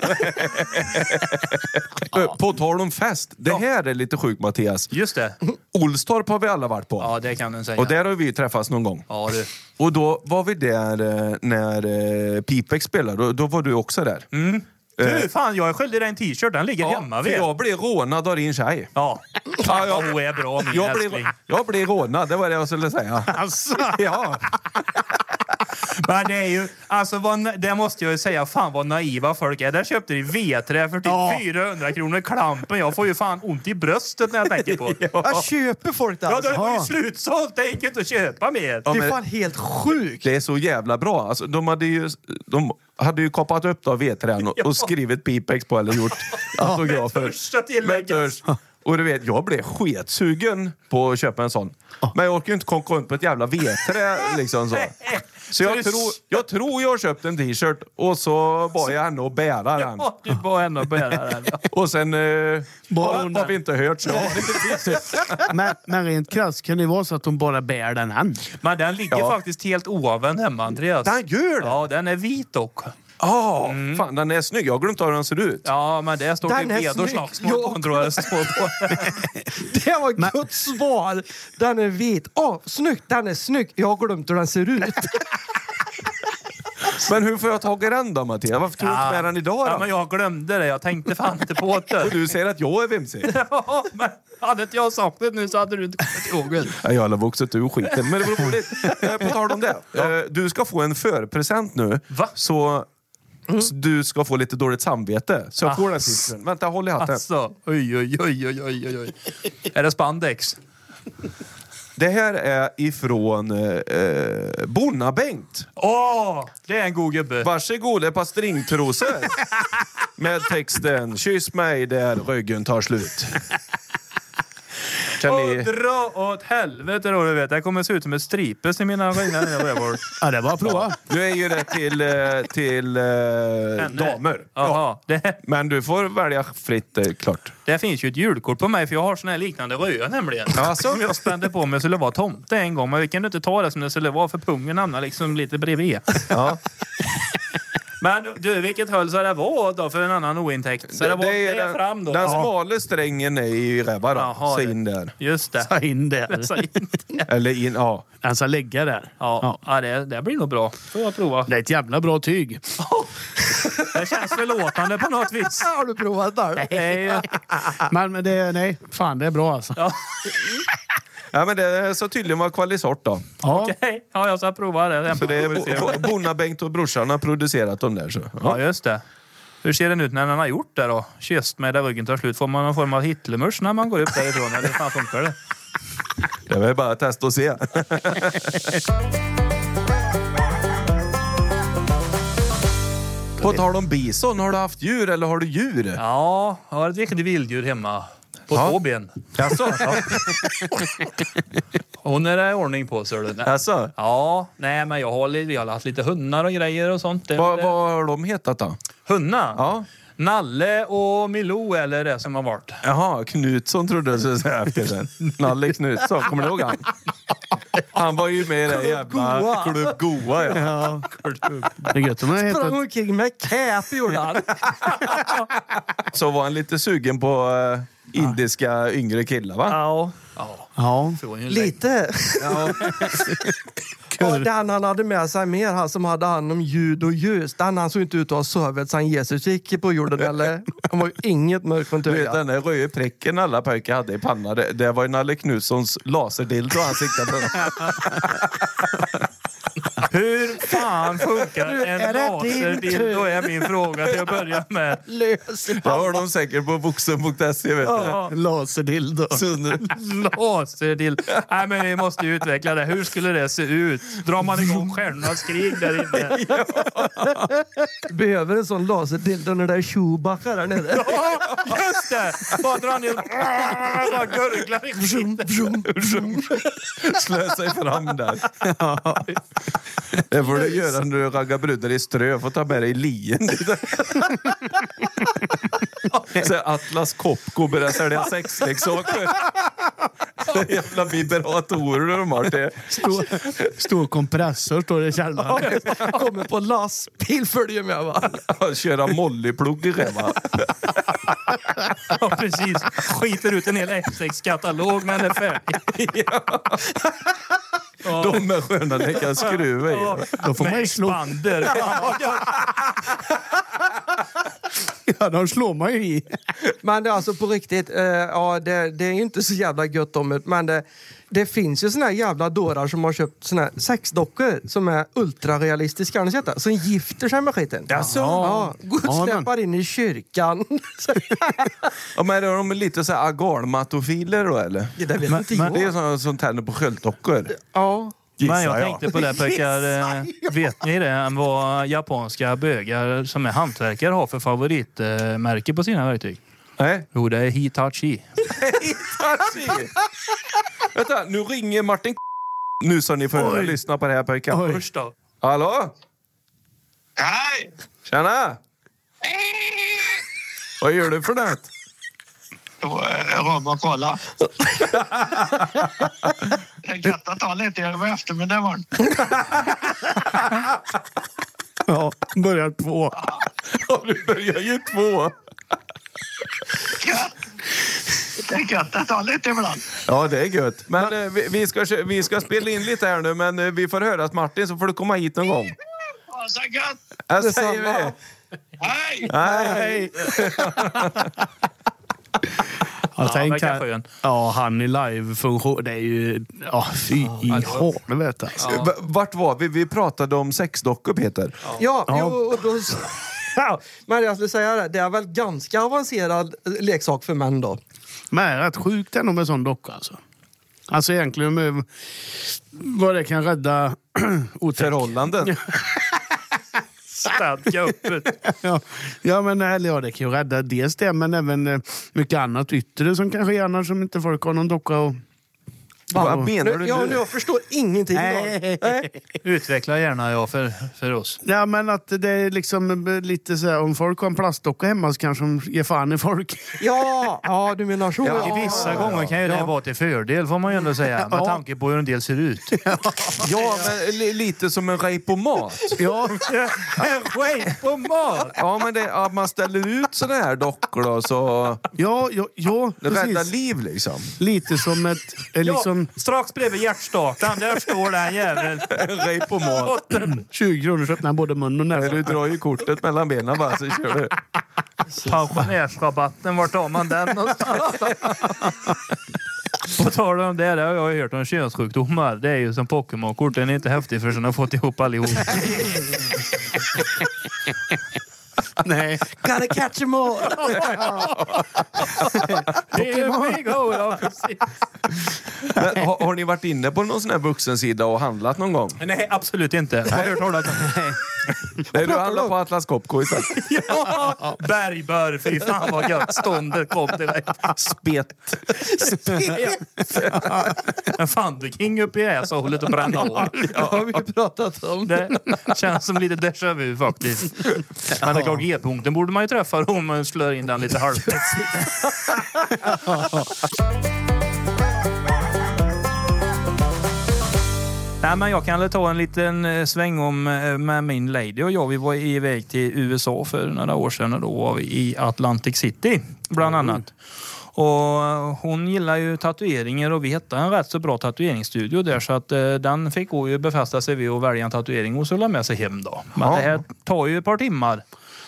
På tal om fest. Det här är lite sjukt, Mattias. Just det. Olstorp har vi alla varit på. Ja, det kan man säga. Och där har vi träffats någon gång. Ja, det. Och då var vi där när Pipex spelade. Då var du också där. Mm. Du, fan, jag är skyldig dig en t-shirt. Den ligger hemma vid. Jag blev rånad av din tjej. Ja. Fan, hon är bra, min älskling. Jag blev rånad, det var det jag skulle säga. Alltså. Ja. Men det är ju, alltså det måste jag ju säga, fan vad naiva folk är. Där köpte de V3 för typ 400 kronor klampen. Jag får ju fan ont i bröstet när jag tänker på. Jag köper folk där. Ja, det var ju slutsålt. Det gick inte att köpa mer. Det är fan helt sjukt. Det är så jävla bra. Alltså, de hade ju kapat upp då V3 och skrivit Pipex på eller gjort autografer. Första tillägget. Och du vet, jag blev sketsugen på att köpa en sån. Men jag orkar ju inte konka runt på ett jävla V3 liksom så. Så jag tror jag har köpt en t-shirt och så var jag henne och bära den. Ja, du var henne och bära den. Och sen har vi inte hört så. Men rent krasst kan det vara så att de bara bär den än. Men den ligger faktiskt helt oavvänd hemma, Andreas. Den gör det? Ja, den är vit dock. Fan, den är snygg. Jag har glömt hur den ser ut. Ja, men det står Den till är ved och snygg. slagsmål tror jag det står på. Det var Guds svar. Den är vit. Snyggt. Den är snygg. Jag har glömt hur den ser ut. Men hur får jag tag i den då, Mattias? Varför tog du inte med den idag då? Ja, men jag glömde det. Jag tänkte fan inte på det. Och du säger att jag är vimsig. Ja, men hade inte jag sagt det nu så hade du inte kommit ihåg det. Jag har vuxit ur skiten. Men det var roligt. På tal om det. Du ska få en förpresent nu. Va? Så du ska få lite dåligt samvete. Så jag får den sisten. Vänta, håll i hatten. Alltså, oj. Är det spandex? Det här är ifrån Bonnabengt. Det är en god gubbe. Varsågod, ett par stringtrosor. Med texten: kyss mig där ryggen tar slut. Dra åt helvete då, du vet. Det kommer se ut som ett stripes i mina skiner. Ja, det var att prova. Nu är ju det till damer. Ja. Men du får välja fritt, klart. Det finns ju ett julkort på mig för jag har såna här liknande röja nämligen. Alltså? Som jag spände på mig skulle vara tomte en gång. Men vi kan inte ta det som det skulle vara för pungen hamnar liksom lite bredvid. Ja. Men du, vilket höll så det var då för en annan ointäkt? Så det var det fram då. Den smala strängen är i räva då. Så in där. Just det. Så in där. Eller in, ja. Den ska lägga där. Ja, det blir nog bra. Får jag prova. Det är ett jävla bra tyg. Det känns förlåtande på något vis. Har du provat där? Nej. Men det, fan det är bra alltså. Ja. Ja, men det är så tydligen var kvalisort då. Ja. Okej, ja, jag ska prova det. Så det är Bonnabengt och brorsan har producerat dem där så. Ja, just det. Hur ser den ut när den har gjort det då? Kysst med där ryggen tar slut. Får man någon form av Hitlermurs när man går upp därifrån? Eller fan funkar det? Det är väl bara att testa och se. På tal om bison, har du haft djur eller har du djur? Ja, jag har ett riktigt vilddjur hemma. På 2 ben. Alltså? Hon är det ordning på, så du. Alltså? Ja, nej men jag har haft lite hundar och grejer och sånt. Vad har de hetat då? Hundar? Ja. Nalle och Milou eller det som har varit. Jaha, Knutsson trodde jag skulle säga efter sen. Nalle Knutsson, kommer du ihåg han? Han var ju med i det jävla Klubb Goa. Ja. Det är gött om man heter... Sprang omkring med cap gjorde han. Så var han lite sugen på indiska yngre killar, va? Ja. Lite. Ja, den han hade med sig mer, han som hade hand om ljud och ljus. Han såg inte ut att ha sovit sen Jesus gick på jorden, eller? Han var ju inget mörk från Du vet, töja. den där röda pricken alla pojkar hade i pannan, det var ju Nalle Knutssons laserdildo han siktade på. Hur fan funkar en laserdildo är min fråga till att börja med. Det har de säkert på vuxen.se, vet du. Laserdildo. Laserdildo. Nej, men vi måste ju utveckla det. Hur skulle det se ut? Drar man igång stjärnornas krig där inne? Behöver en sån laserdildo när det är Chewbacca där nere. Ja, just det! Bara drar ner... Bara gurglar i skiten. Slö sig fram där. Det får du göra när du raggar brudar i Strö. Får ta med dig lien. Så Atlas Copco börjar sälja sexleksaker. Jävla vibratorer de har det. Stor kompressor står det i källaren. Kommer på lastbil följer med, va? Köra mollyplugg i det, va? Ja, precis. Skiter ut en hel F6-katalog när den är färdig. De är sköna att lägga skruva i. Då får man ju slå. Expander. Ja, de slår man ju i. Men det är alltså på riktigt, ja, det är ju inte så jävla gött om det, men det finns ju såna här jävla dårar som har köpt såna här sexdockor som är ultrarealistiska, har ni sett det? Som gifter sig med skiten. Jaså? Ja, släpar in i kyrkan. Ja, men är de lite så här agalmatofiler då, eller? Ja, det vet inte jag. Det är såna som tänder på skölddockor. Ja. Men jag tänkte på det, pekar. Vet ni det? Vad japanska bögar som är hantverkare har för favoritmärke på sina verktyg? Nej. Jo, det är Hitachi. Hitachi! Vänta, nu ringer Martin. Nu så ni får lyssna på det här pojkar. Först då. Hallå? Hej! Tjena! Vad gör du för det? Rom och kolla. Jag kan inte ta lite över eftermiddag var. Ja, börjar 2. Ja, du börjar ju 2. Det är gött att ta lite ibland. Ja, det är gött. Men vi ska spela in lite här nu, men vi får höras Martin, så får du komma hit någon gång. Ja, så gött. Jag säger vi. Hej! Hej! Ja, tänk verkar här. skön. Ja, han i live-funktion. Det är ju... Ja, fy i helvete. Alltså. Vart var vi? Vi pratade om sexdockor, Peter. Ja, jo, och då... Ja, men jag skulle säga det är väl ganska avancerad leksak för män då. Men det är rätt sjukt ändå med sån docka alltså. Alltså egentligen med vad det kan rädda Förhållanden. Stadga öppet. Ja, men eller, det kan ju rädda dels det, men även mycket annat yttre som kanske gärna som inte folk har någon docka och... Vad menar du Ja, nu? jag förstår ingenting. Nej. Utveckla gärna för oss. Ja, men att det är liksom lite så här, om folk har en plastdocka hemma så kanske de ger fan i folk. Ja, du menar så. Ja. I vissa gånger kan ju det vara till fördel, får man ju ändå säga. Med tanke på hur en del ser ut. Ja, men lite som en rejpomat. Ja, En skit på mat! Ja, men det, att man ställer ut såna här dockor då, så ja, det räddar precis. liv liksom. Lite som ett... Liksom, Strax bredvid hjärtstarten, där står den jäveln. En rejpomat. 20 kronor så öppnar både mun och näsa. Du drar ju kortet mellan benen bara, så kör du. Pensionärsrabatten, vart tar man den någonstans? På tal om det, har jag hört om könssjukdomar. Det är ju som Pokémon-kort, den är inte häftig för att har fått ihop allihop. Nej. Gotta catch 'em all. Here we go, ja, precis. Men, har ni varit inne på någon sån här vuxensida och handlat någon gång? Nej, absolut inte. Jag har hört talas om det. Nej, du handlar på Atlas Copco istället. Ja, bergbör, fy fan vad gött. Ståndet kom till dig. Spett. En Thunderking uppe i asshålet och bränna av. Det har vi pratat om. Det känns som lite déjà vu faktiskt. Men det är klart, G-punkten borde man ju träffa om man slår in den lite halvt. Nej, men jag kan ta en liten sväng om med min lady och jag. Vi var iväg till USA för några år sedan och då var vi i Atlantic City bland annat. Och hon gillar ju tatueringar och vi hittade en rätt så bra tatueringsstudio där, så att den fick hon ju befästa sig vid att välja en tatuering och så la med sig hem då. Men det här tar ju ett par timmar.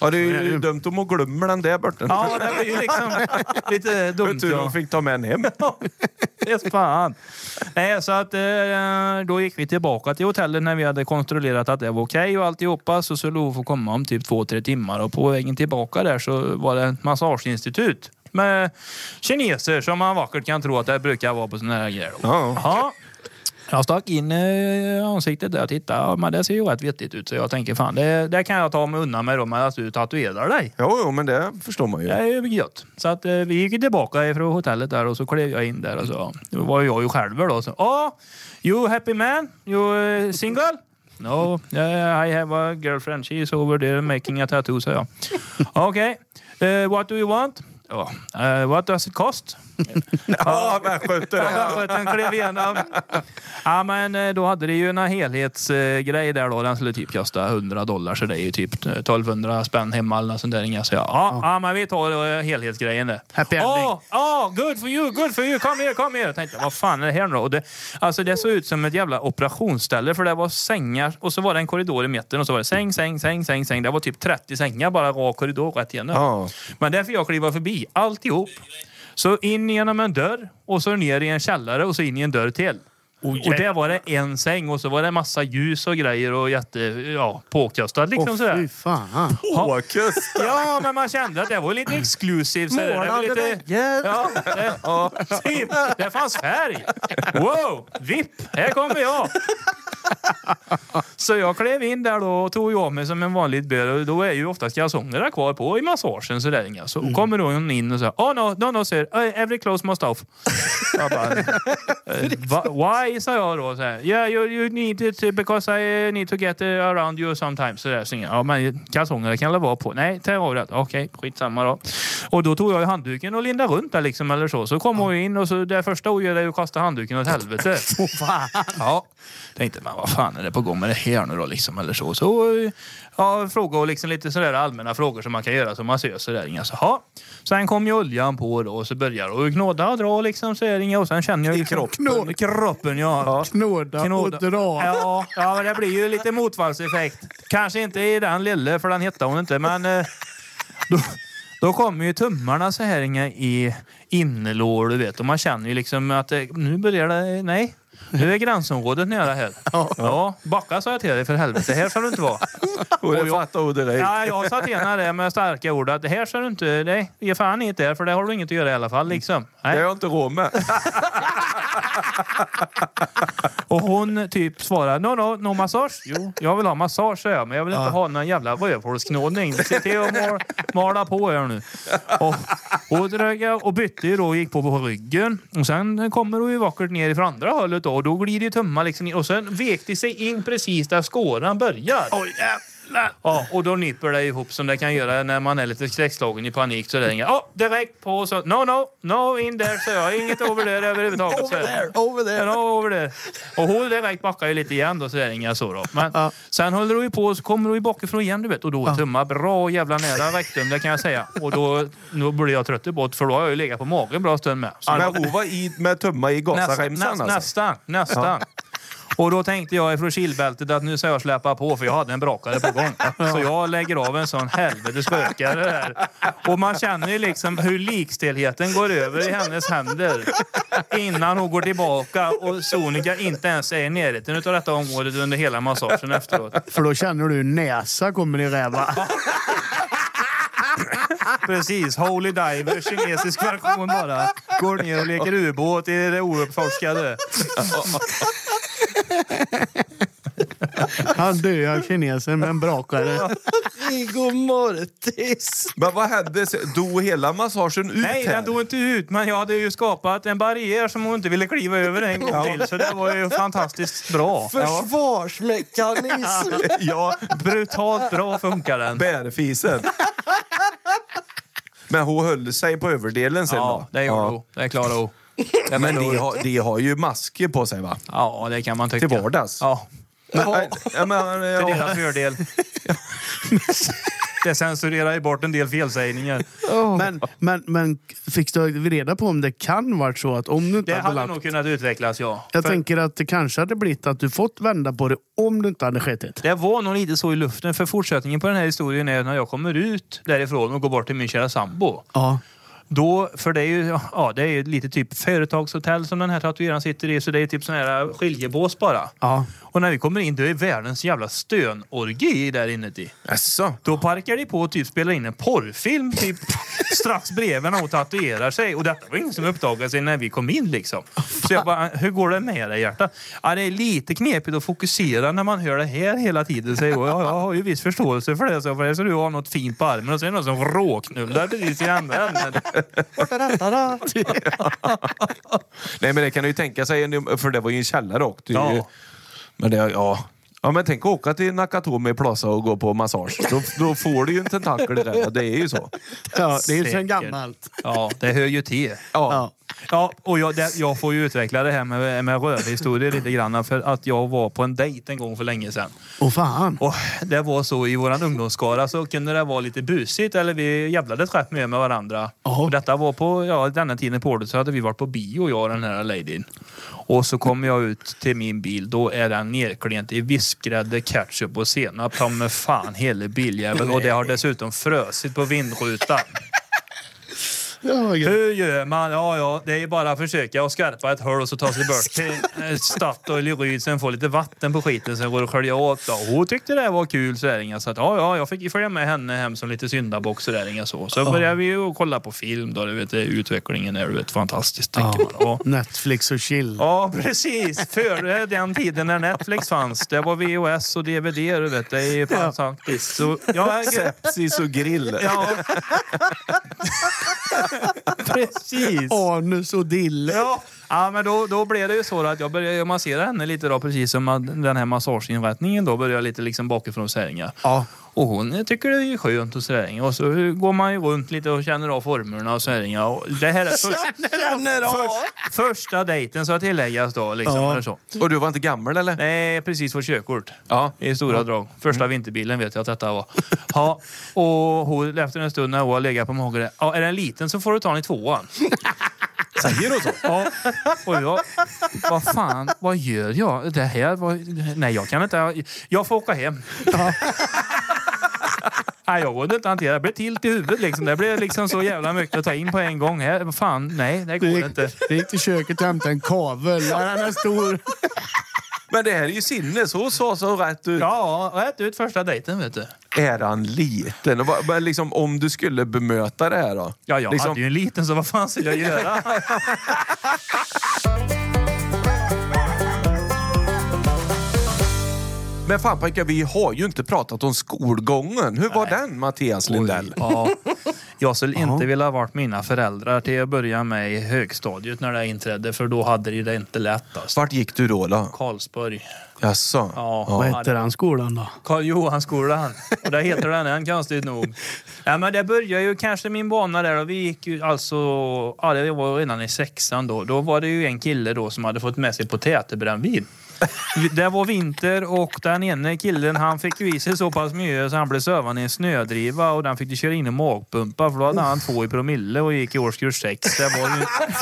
Ja, det är ju dumt om man glömmer den där borta. Ja, det blir ju liksom lite dumt. Tur de fick ta med en hem. Det är fan. Nej, så att då gick vi tillbaka till hotellet när vi hade kontrollerat att det var okej och alltihopa. Så skulle vi få komma om typ 2-3 timmar. Och på vägen tillbaka där så var det ett massageinstitut med kineser som man vackert kan tro att det brukar vara på såna här grejer. Ja. Jag stack in ansiktet där och tittade. Ja, men det ser ju rätt vettigt ut. Så jag tänker, fan, det kan jag ta mig undan med då med att du tatuerar dig. Jo, men det förstår man ju. Det är ju gött. Så att vi gick tillbaka ifrån hotellet där och så klev jag in där och så. Det var jag ju själv då. Så, you happy man? You single? No, I have a girlfriend. She's over there making a tattoo, så jag. Okay. What do you want? What does it cost? Ja, den klev igenom. Ja, men då hade det ju en helhetsgrej där då. Den skulle typ kosta $100, så det är ju typ 1200 spänn hemma eller sånt där. Inga. Så ja, men vi tar helhetsgrejen där. Happy ending. Good for you. Come here. Jag tänkte, vad fan är det här nu då? Och det såg ut som ett jävla operationsställe, för det var sängar och så var det en korridor i mitten och så var det säng. Det var typ 30 sängar, bara rak korridor rätt igenom. Men där fick jag kliva förbi alltihop. Så in genom en dörr och så ner i en källare och så in i en dörr till. Och där var det en säng och så var det en massa ljus och grejer och påkostat liksom sådär. Fy fan. Påkostat? Ja, men man kände att det var lite exklusivt. Målade väggar. Det fanns färg. Wow, vipp, här kommer jag. Så jag klev in där då och tog av mig som en vanlig bör. Och då är ju oftast kalsongerna kvar på i massagen. Så kommer hon in och säger, no, sir, every clothes must off. Jag bara, why, sa jag då. Så här, yeah, you need it because I need to get around you sometimes. Så där, ja, men kalsonger kan det vara på. Nej, ta av det. Okej, skitsamma då. Och då tog jag handduken och lindade runt där liksom, eller så. Så kom hon in och så det första hon gör är att kasta handduken åt helvete. Ja, tänkte man, vad fan är det på gång med det här nu då liksom, eller så. Så frågor och liksom lite sådär allmänna frågor som man kan göra som massös och där inga. Så sen kom ju oljan på då och så börjar och knåda och dra liksom så är det inga, och sen känner jag liksom kroppen Knåda och dra. Ja, men det blir ju lite motfallseffekt. Kanske inte i den lille, för den hittar hon inte, men då kommer ju tummarna så här i innerlår, du vet, och man känner ju liksom att nu börjar det, nej. Nu är gränsområdet nära här. Ja, backa sa jag till dig, för helvete. Här ska du inte vara. Och jag fattar ordet dig. Ja, jag sa till henne det med starka ord att det här ska du inte, nej, ge fan inte där, för det har du inget att göra i alla fall liksom. Nej. Det har jag inte råd med. Och hon typ svarar, no massage. Jo, jag vill ha massage, säger jag, men jag vill inte ha någon jävla rövhålsknådning. Se till att mala på här nu. Och dröga och bytte ju då och gick på ryggen. Och sen kommer hon ju vackert ner ifrån andra hållet då. Och då glider ju tumma liksom in. Och sen vekte sig in precis där skåran börjar. Oj, jävlar. Ja, och då nipper det ihop som det kan göra när man är lite skräckslagen i panik. Så det är inga, direkt på så, no, in där, så jag inget over there överhuvudtaget. Over there. Och hon direkt backar ju lite igen då, så det är inga så då. Men sen håller hon ju på och så kommer hon ju bakifrån igen, du vet. Och då tumma bra jävla nära räcktum, det kan jag säga. Och då blir jag trött i båt, för då har jag ju legat på magen bra stund med. Så men hon var med tumma i gasaremsan nästan. Och då tänkte jag ifrån kilbältet att nu ska jag släppa på, för jag hade en brakare på gång. Så jag lägger av en sån helvete spökare där. Och man känner ju liksom hur likstelheten går över i hennes händer innan hon går tillbaka, och Sonika inte ens är i närheten av detta området under hela massagen efteråt. För då känner du näsa kommer i räva. Precis, Holy Diver, kinesisk version bara. Går ner och leker ubåt i det ouppforskade. Han död kinesen med en brakare. God mortis. Men vad hände? Dog hela massagen ut? Nej, den dog inte ut, men jag hade ju skapat en barriär som hon inte ville kliva över en gång till. Så det var ju fantastiskt bra. Försvarsmekanism. Ja, brutalt bra funkar den. Bärfisen. Men hon höll sig på överdelen sen då? Det gjorde hon. Det klarade hon. Men de har ju masker på sig, va? Ja, det kan man tycka. Till vardags? Ja. Men, För deras fördel. Det censurerar ju bort en del felsägningar. Men fick du reda på om det kan vara så att om du inte Det hade lagt... nog kunnat utvecklas, ja. Jag tänker att det kanske hade blivit att du fått vända på det om du inte hade skett. Det var nog lite så i luften, för fortsättningen på den här historien är när jag kommer ut därifrån och går bort till min kära sambo. Ja. Då, för det är ju lite typ företagshotell som den här tatueraren sitter i, så det är typ sån här skiljebås bara. Ja. Och när vi kommer in, då är världens jävla stönorgi där inuti. Asså? Då parkar de på och typ spelar in en porrfilm typ strax bredvid och tatuerar sig. Och detta var ingen som uppdagade sig när vi kom in liksom. Så jag bara, hur går det med dig, hjärta? Ja, det är lite knepigt att fokusera när man hör det här hela tiden. Så jag har ju viss förståelse för det. Så du har något fint på armen och så är det någon som råknullar precis i andra änden. Nej, men det kan du ju tänka sig, för det var ju en källare och det är ju... Ja. Men det, ja, men tänk åka till Nakatomi Plaza och gå på massage. Då får du ju en tentakel där. Det är ju så. Ja, det är ju sen Säkert. gammalt. Ja, det hör ju till. Ja. Ja, och jag får ju utveckla det här med rövhistorier lite grann, för att jag var på en dejt en gång för länge sedan. Åh fan. Och det var så i våran ungdomsskara så kunde det vara lite busigt, eller vi jävlade rätt med varandra. Och detta var på, denna tiden på året så hade vi varit på bio, jag och den här ladyn. Och så kom jag ut till min bil, då är den nerklent i vispgrädde, ketchup och senap. Ta med fan hela biljäveln. Och det har dessutom frösit på vindrutan. Hur gör man? Ja, det är bara att försöka och skarpa ett hål och så ta sig bort till Statoil i Ryd, sen få lite vatten på skiten, sen går det och skölja åt. Och hon tyckte det var kul sådär, så att jag fick ju följa med henne hem som lite syndabock sådär, så började vi ju kolla på film då, du vet, utvecklingen är, du vet, fantastiskt, tänker man. Och Netflix och chill. ja, precis. Före den tiden när Netflix fanns, det var VHS och DVD, du vet, det är fantastiskt. Så, Sepsis och grill. Ja. Precis. Anus och dill. Ja, men då blev det ju så att jag började massera henne lite då, precis som den här massageinrättningen då började lite liksom bakifrån sänga. Ja. Och hon tycker det är skönt och sådär. Och så går man ju runt lite och känner av formerna och sådär. Och det här är första dejten, så att tilläggas då liksom, eller så. Och du var inte gammal eller? Nej, precis, vår körkort. Ja. I stora drag. Första vinterbilen vet jag att detta var. Ja, och hon efter en stund när hon har legat på magen. Ja, är den liten så får du ta den i 2:an. Säger du så? Ja. Och jag, vad fan, vad gör jag? Det här var... Nej, jag kan inte... Jag får åka hem. Ja. Nej, jag går inte hantera. Det blir tilt i huvudet liksom. Det blir liksom så jävla mycket att ta in på en gång här. Fan, nej, det går inte. Det gick till köket och hämtade en kavel. Den är stor. Men det här är ju sinne, så rätt ut. Ja, rätt ut första dejten, vet du. Är han liten? Men liksom, om du skulle bemöta det här då? Ja, jag liksom... hade ju en liten, så vad fan skulle jag göra? Men fan pojkar, vi har ju inte pratat om skolgången. Hur var den, Mattias Lindell? Ja. Jag skulle inte vilja ha varit mina föräldrar till att börja med i högstadiet när det inträdde, för då hade de det inte lätt. Alltså. Vart gick du då? Karlsborg. Jaså? Ja. Vad heter den skolan då? Karl Johan-skolan. Och det heter den än, konstigt nog. Ja, men det började ju kanske min bana där, och vi gick ju alltså... Ja, det var redan i 6:an då. Då var det ju en kille då som hade fått med sig potäterbrännvin. Det var vinter och den ene killen, han fick ju i sig så pass mycket så han blev sövan i en snödriva, och den fick de köra in i magpumpa, för då hade han 2 i promille och gick i årskurs 6. Det var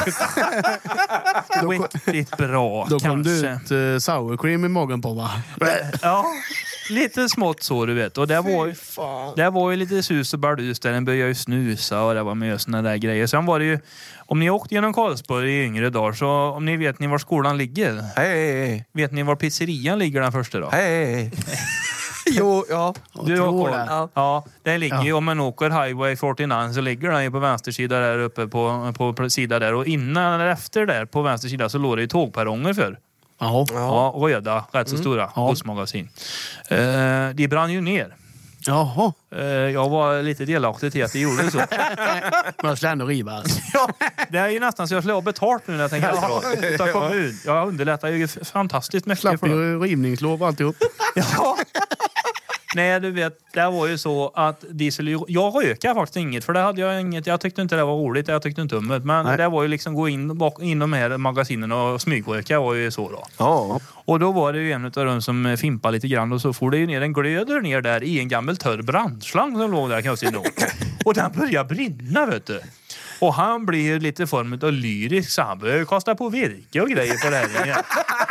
ju riktigt bra. Då kom kanske. du ut sour cream i magen på, va? Ja, lite smått så, du vet. Och det var ju lite sus och bardus där. Den började ju snusa och det var med såna där grejer. Sen var det ju, om ni åkte genom Karlsborg i yngre dagar, så om ni vet var skolan ligger. Hej. Vet ni var pizzerian ligger den första då? Hej. Jo, ja. Du tror har det. Ja, den ligger ju, om man åker Highway 49 så ligger den ju på vänster sida där uppe på sida där. Och innan eller efter där på vänster sida så låg det ju tågperronger för. Ja, röda, rätt så stora bussmagasin. De brann ju ner. Jaha. Jag var lite delaktig till att det gjorde så. Men jag skulle ändå riva. Ja, det är ju nästan så jag skulle ha betalt nu när jag tänker efter. Ta kommun. Jag underlättar ju fantastiskt mycket. Slapp ju rivningslov och alltihop. Ja. Nej, du vet, det var ju så att diesel... Jag rökade faktiskt inget, för det hade jag inget. Jag tyckte inte det var roligt, jag tyckte inte om det. Men det var ju liksom gå in de här magasinen och smygröka var ju så då. Ja. Och då var det ju en av dem som fimpade lite grann och så får det ju ner en glöder ner där i en gammal törr brandslang som låg där kanske då. Och den började brinna, vet du. Och han blir lite form av lyrisk, så han börjar kasta på virke och grejer på det här igen.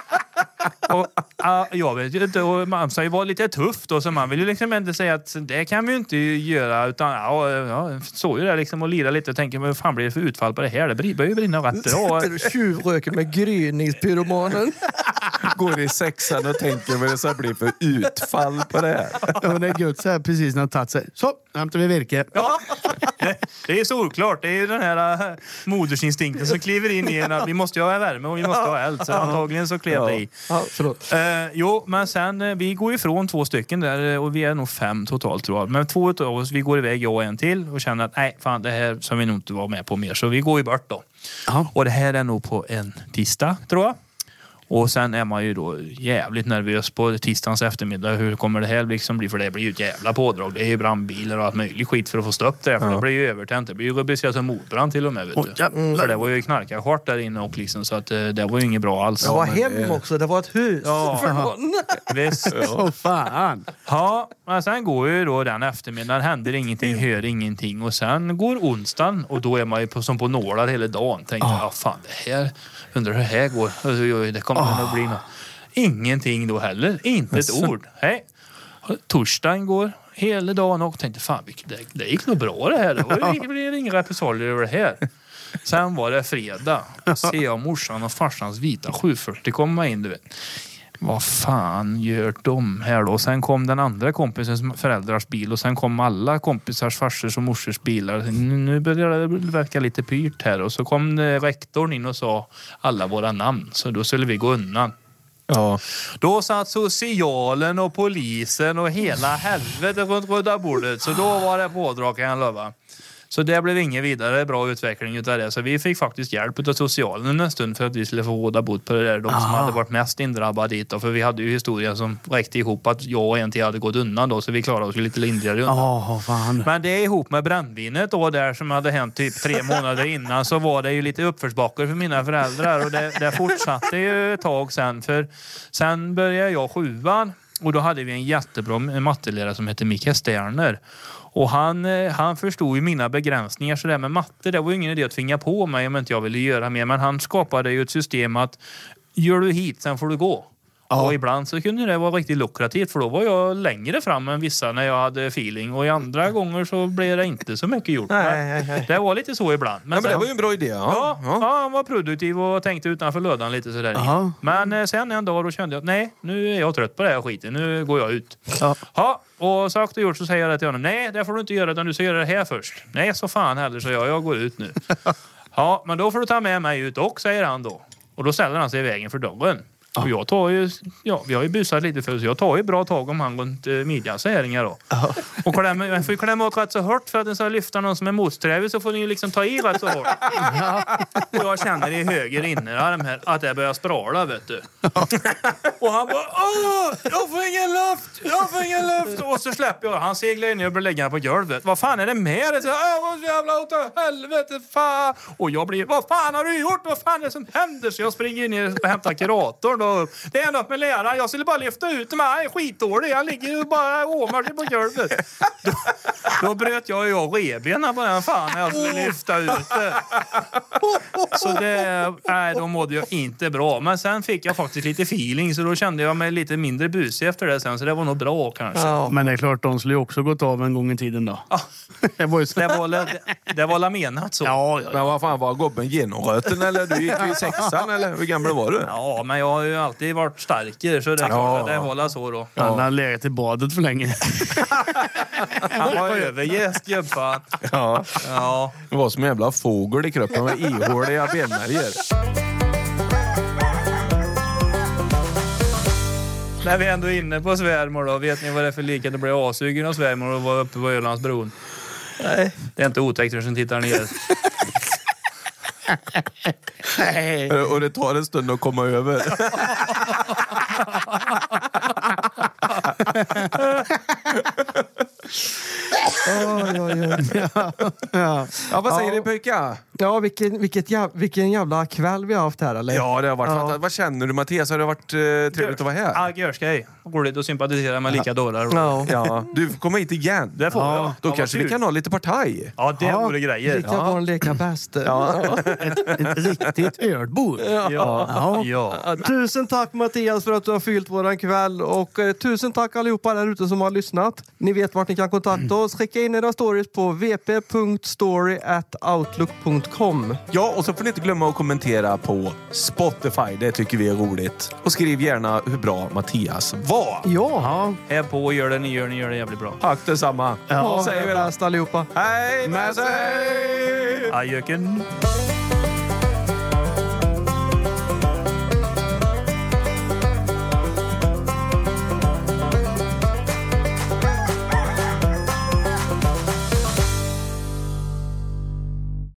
Och jag vet ju inte, och man säger var lite tufft och så man vill ju liksom inte säga att det kan vi ju inte göra, utan så ju det liksom och lira lite och tänker, vad fan blir det för utfall på det här? Det börjar ju brinna rätt bra. Sitter och tjuvröker med gryningspyromanen. Går i sexan och tänker vad det ska bli för utfall på det här. Ja, men det är gött så här precis när han tagit sig. Så, hämtar vi virke. Ja, det är solklart. Det är ju den här modersinstinkten som kliver in i en att vi måste ju ha värme och vi måste ha eld. Så antagligen så klev det i. Ja, förlåt. Jo, men sen vi går ifrån 2 stycken där och vi är nog 5 totalt tror jag. Men 2 av oss, vi går iväg, jag och en till och känner att nej, fan det här som vi nog inte var med på mer. Så vi går ju bort då. Aha. Och det här är nog på en tisdag tror jag. Och sen är man ju då jävligt nervös på tisdagens eftermiddag. Hur kommer det här liksom bli? För det blir ju ett jävla pådrag. Det är ju brandbilar och allt möjligt skit för att få stopp det. För det blir ju övertänt. Det blir ju rubricerat som mordbrand till och med. Vet du. För det var ju knarkarskart där inne och liksom, så att det var ju inget bra alls. Det var hem också. Det var ett hus. Ja, visst. Åh fan. Ja, men sen går ju då den eftermiddagen. Händer ingenting, hör ingenting. Och sen går onsdagen och då är man ju som på nålar hela dagen. Tänkte, fan det här, undrar hur det här går. Alltså, det kommer att bli något. Ingenting då heller. Inte ett ord. Hej. Torsdagen går hela dagen och tänkte, fan det gick nog bra det här. Det blev inga repressalier över det här. Sen var det fredag. Ser jag morsan och farsans vita 740 komma in, du vet. Vad fan gör de här då? Sen kom den andra kompisens föräldrars bil och sen kom alla kompisars farsors och morsors bilar. Nu började det verka lite pyrt här och så kom rektorn in och sa alla våra namn. Så då skulle vi gå undan. Ja. Då satt socialen och polisen och hela helvete runt röda bordet. Så då var det pådrag, kan jag lova. Så det blev ingen vidare bra utveckling utav det. Så vi fick faktiskt hjälp av socialen en stund för att vi skulle få råda bot på det där. De som hade varit mest indrabbade dit. För vi hade ju historien som räckte ihop att jag och en till hade gått undan då. Så vi klarade oss lite lindrigare undan. Fan. Men det ihop med brännvinet då där som hade hänt typ 3 månader innan, så var det ju lite uppförsbackar för mina föräldrar. Och det fortsatte ju ett tag sen. För sen började jag 7:an. Och då hade vi en jättebra mattelärare som heter Mikael Sterner. Och han förstod ju mina begränsningar. Så det med matte, det var ju ingen idé att tvinga på mig om inte jag ville göra mer. Men han skapade ju ett system att gör du hit, sen får du gå. Ja. Och ibland så kunde det vara riktigt lukrativt, för då var jag längre fram än vissa när jag hade feeling. Och i andra gånger så blev det inte så mycket gjort. Nej. Det var lite så ibland. Men det var ju en bra idé. Ja, han var produktiv och tänkte utanför lödan lite sådär. Men sen en dag då kände jag att nej, nu är jag trött på det här skiten. Nu går jag ut. Ja, och sagt och gjort så säger jag det till honom. Nej, det får du inte göra, utan du ska göra det här först. Nej, så fan heller, så jag går ut nu. Ja, men då får du ta med mig ut och, säger han då. Och då ställer han sig i vägen för dörren. Och jag tar ju, vi har ju busat lite för, så jag tar ju bra tag om han runt midjan så här då. Och man får ju klämma åt rätt så hårt för att den ska lyfta någon som är motsträvig, så får ni ju liksom ta i rätt så hårt. Och jag känner i höger innerarm här att det börjar sprala, vet du. Och han bara, jag får ingen luft. Och så släpper jag, han seglar ner och börjar lägga på golvet. Vad fan är det med det? Vad jävla åt helvete, fan. Och jag blir, vad fan har du gjort? Vad fan är det som händer? Så jag springer ner och hämtar kuratorn. Det är något med läraren. Jag skulle bara lyfta ut dem. Han är skitdålig. Han ligger och bara åmar sig på golvet. Då bröt jag ju revbenen på den fan när jag skulle lyfta ut det. Så då mådde jag inte bra. Men sen fick jag faktiskt lite feeling, så då kände jag mig lite mindre busig efter det sen. Så det var nog bra kanske. Ja. Men det är klart, de skulle ju också gått av en gång i tiden då. Ja. Det var la menat så. Ja. Men vad fan, var gobben genomröten eller? Du gick i 6:an eller? Hur gammal var du? Ja, men jag har ju alltid varit starkare, så det är klart att det håller så då. Han har legat i badet för länge. Han var övergäst, gubbfan. Ja. Det var som en jävla fågel i kroppen med ihåliga benmärger. När vi ändå är inne på svärmor då, vet ni vad det är för lika? Det blir asugen av svärmor och var uppe på Ölandsbron. Nej. Det är inte otäckt för som tittar ner. Nej. Och det tar en stund att komma över. Ja, vad säger ni pojkar? Ja, vilken jävla kväll vi har haft här, eller? Ja, det har varit fantastiskt. Vad känner du, Mattias? Har det varit trevligt att vara här? Ja, görskej. Roligt att sympatisera med lika dårar. Ja, du får komma hit igen. Det får jag. Då kanske vi kan ha lite partaj. Ja, det vore grejer. Vi kan vara en leka bäst. Ett riktigt ölbord. Ja. Tusen tack Mattias för att du har fyllt våran kväll. Och tusen tack allihopa där ute som har lyssnat. Ni vet vart ni kan kontakta oss. Skicka in era stories på vp.story@outlook.com. Ja, och så får ni inte glömma att kommentera på Spotify. Det tycker vi är roligt. Och skriv gärna hur bra Mattias var. Ja. Här på och gör det ni gör det jävligt bra. Tack detsamma. Ja, säger vi bäst allihopa. Hej med sig! Ajöken.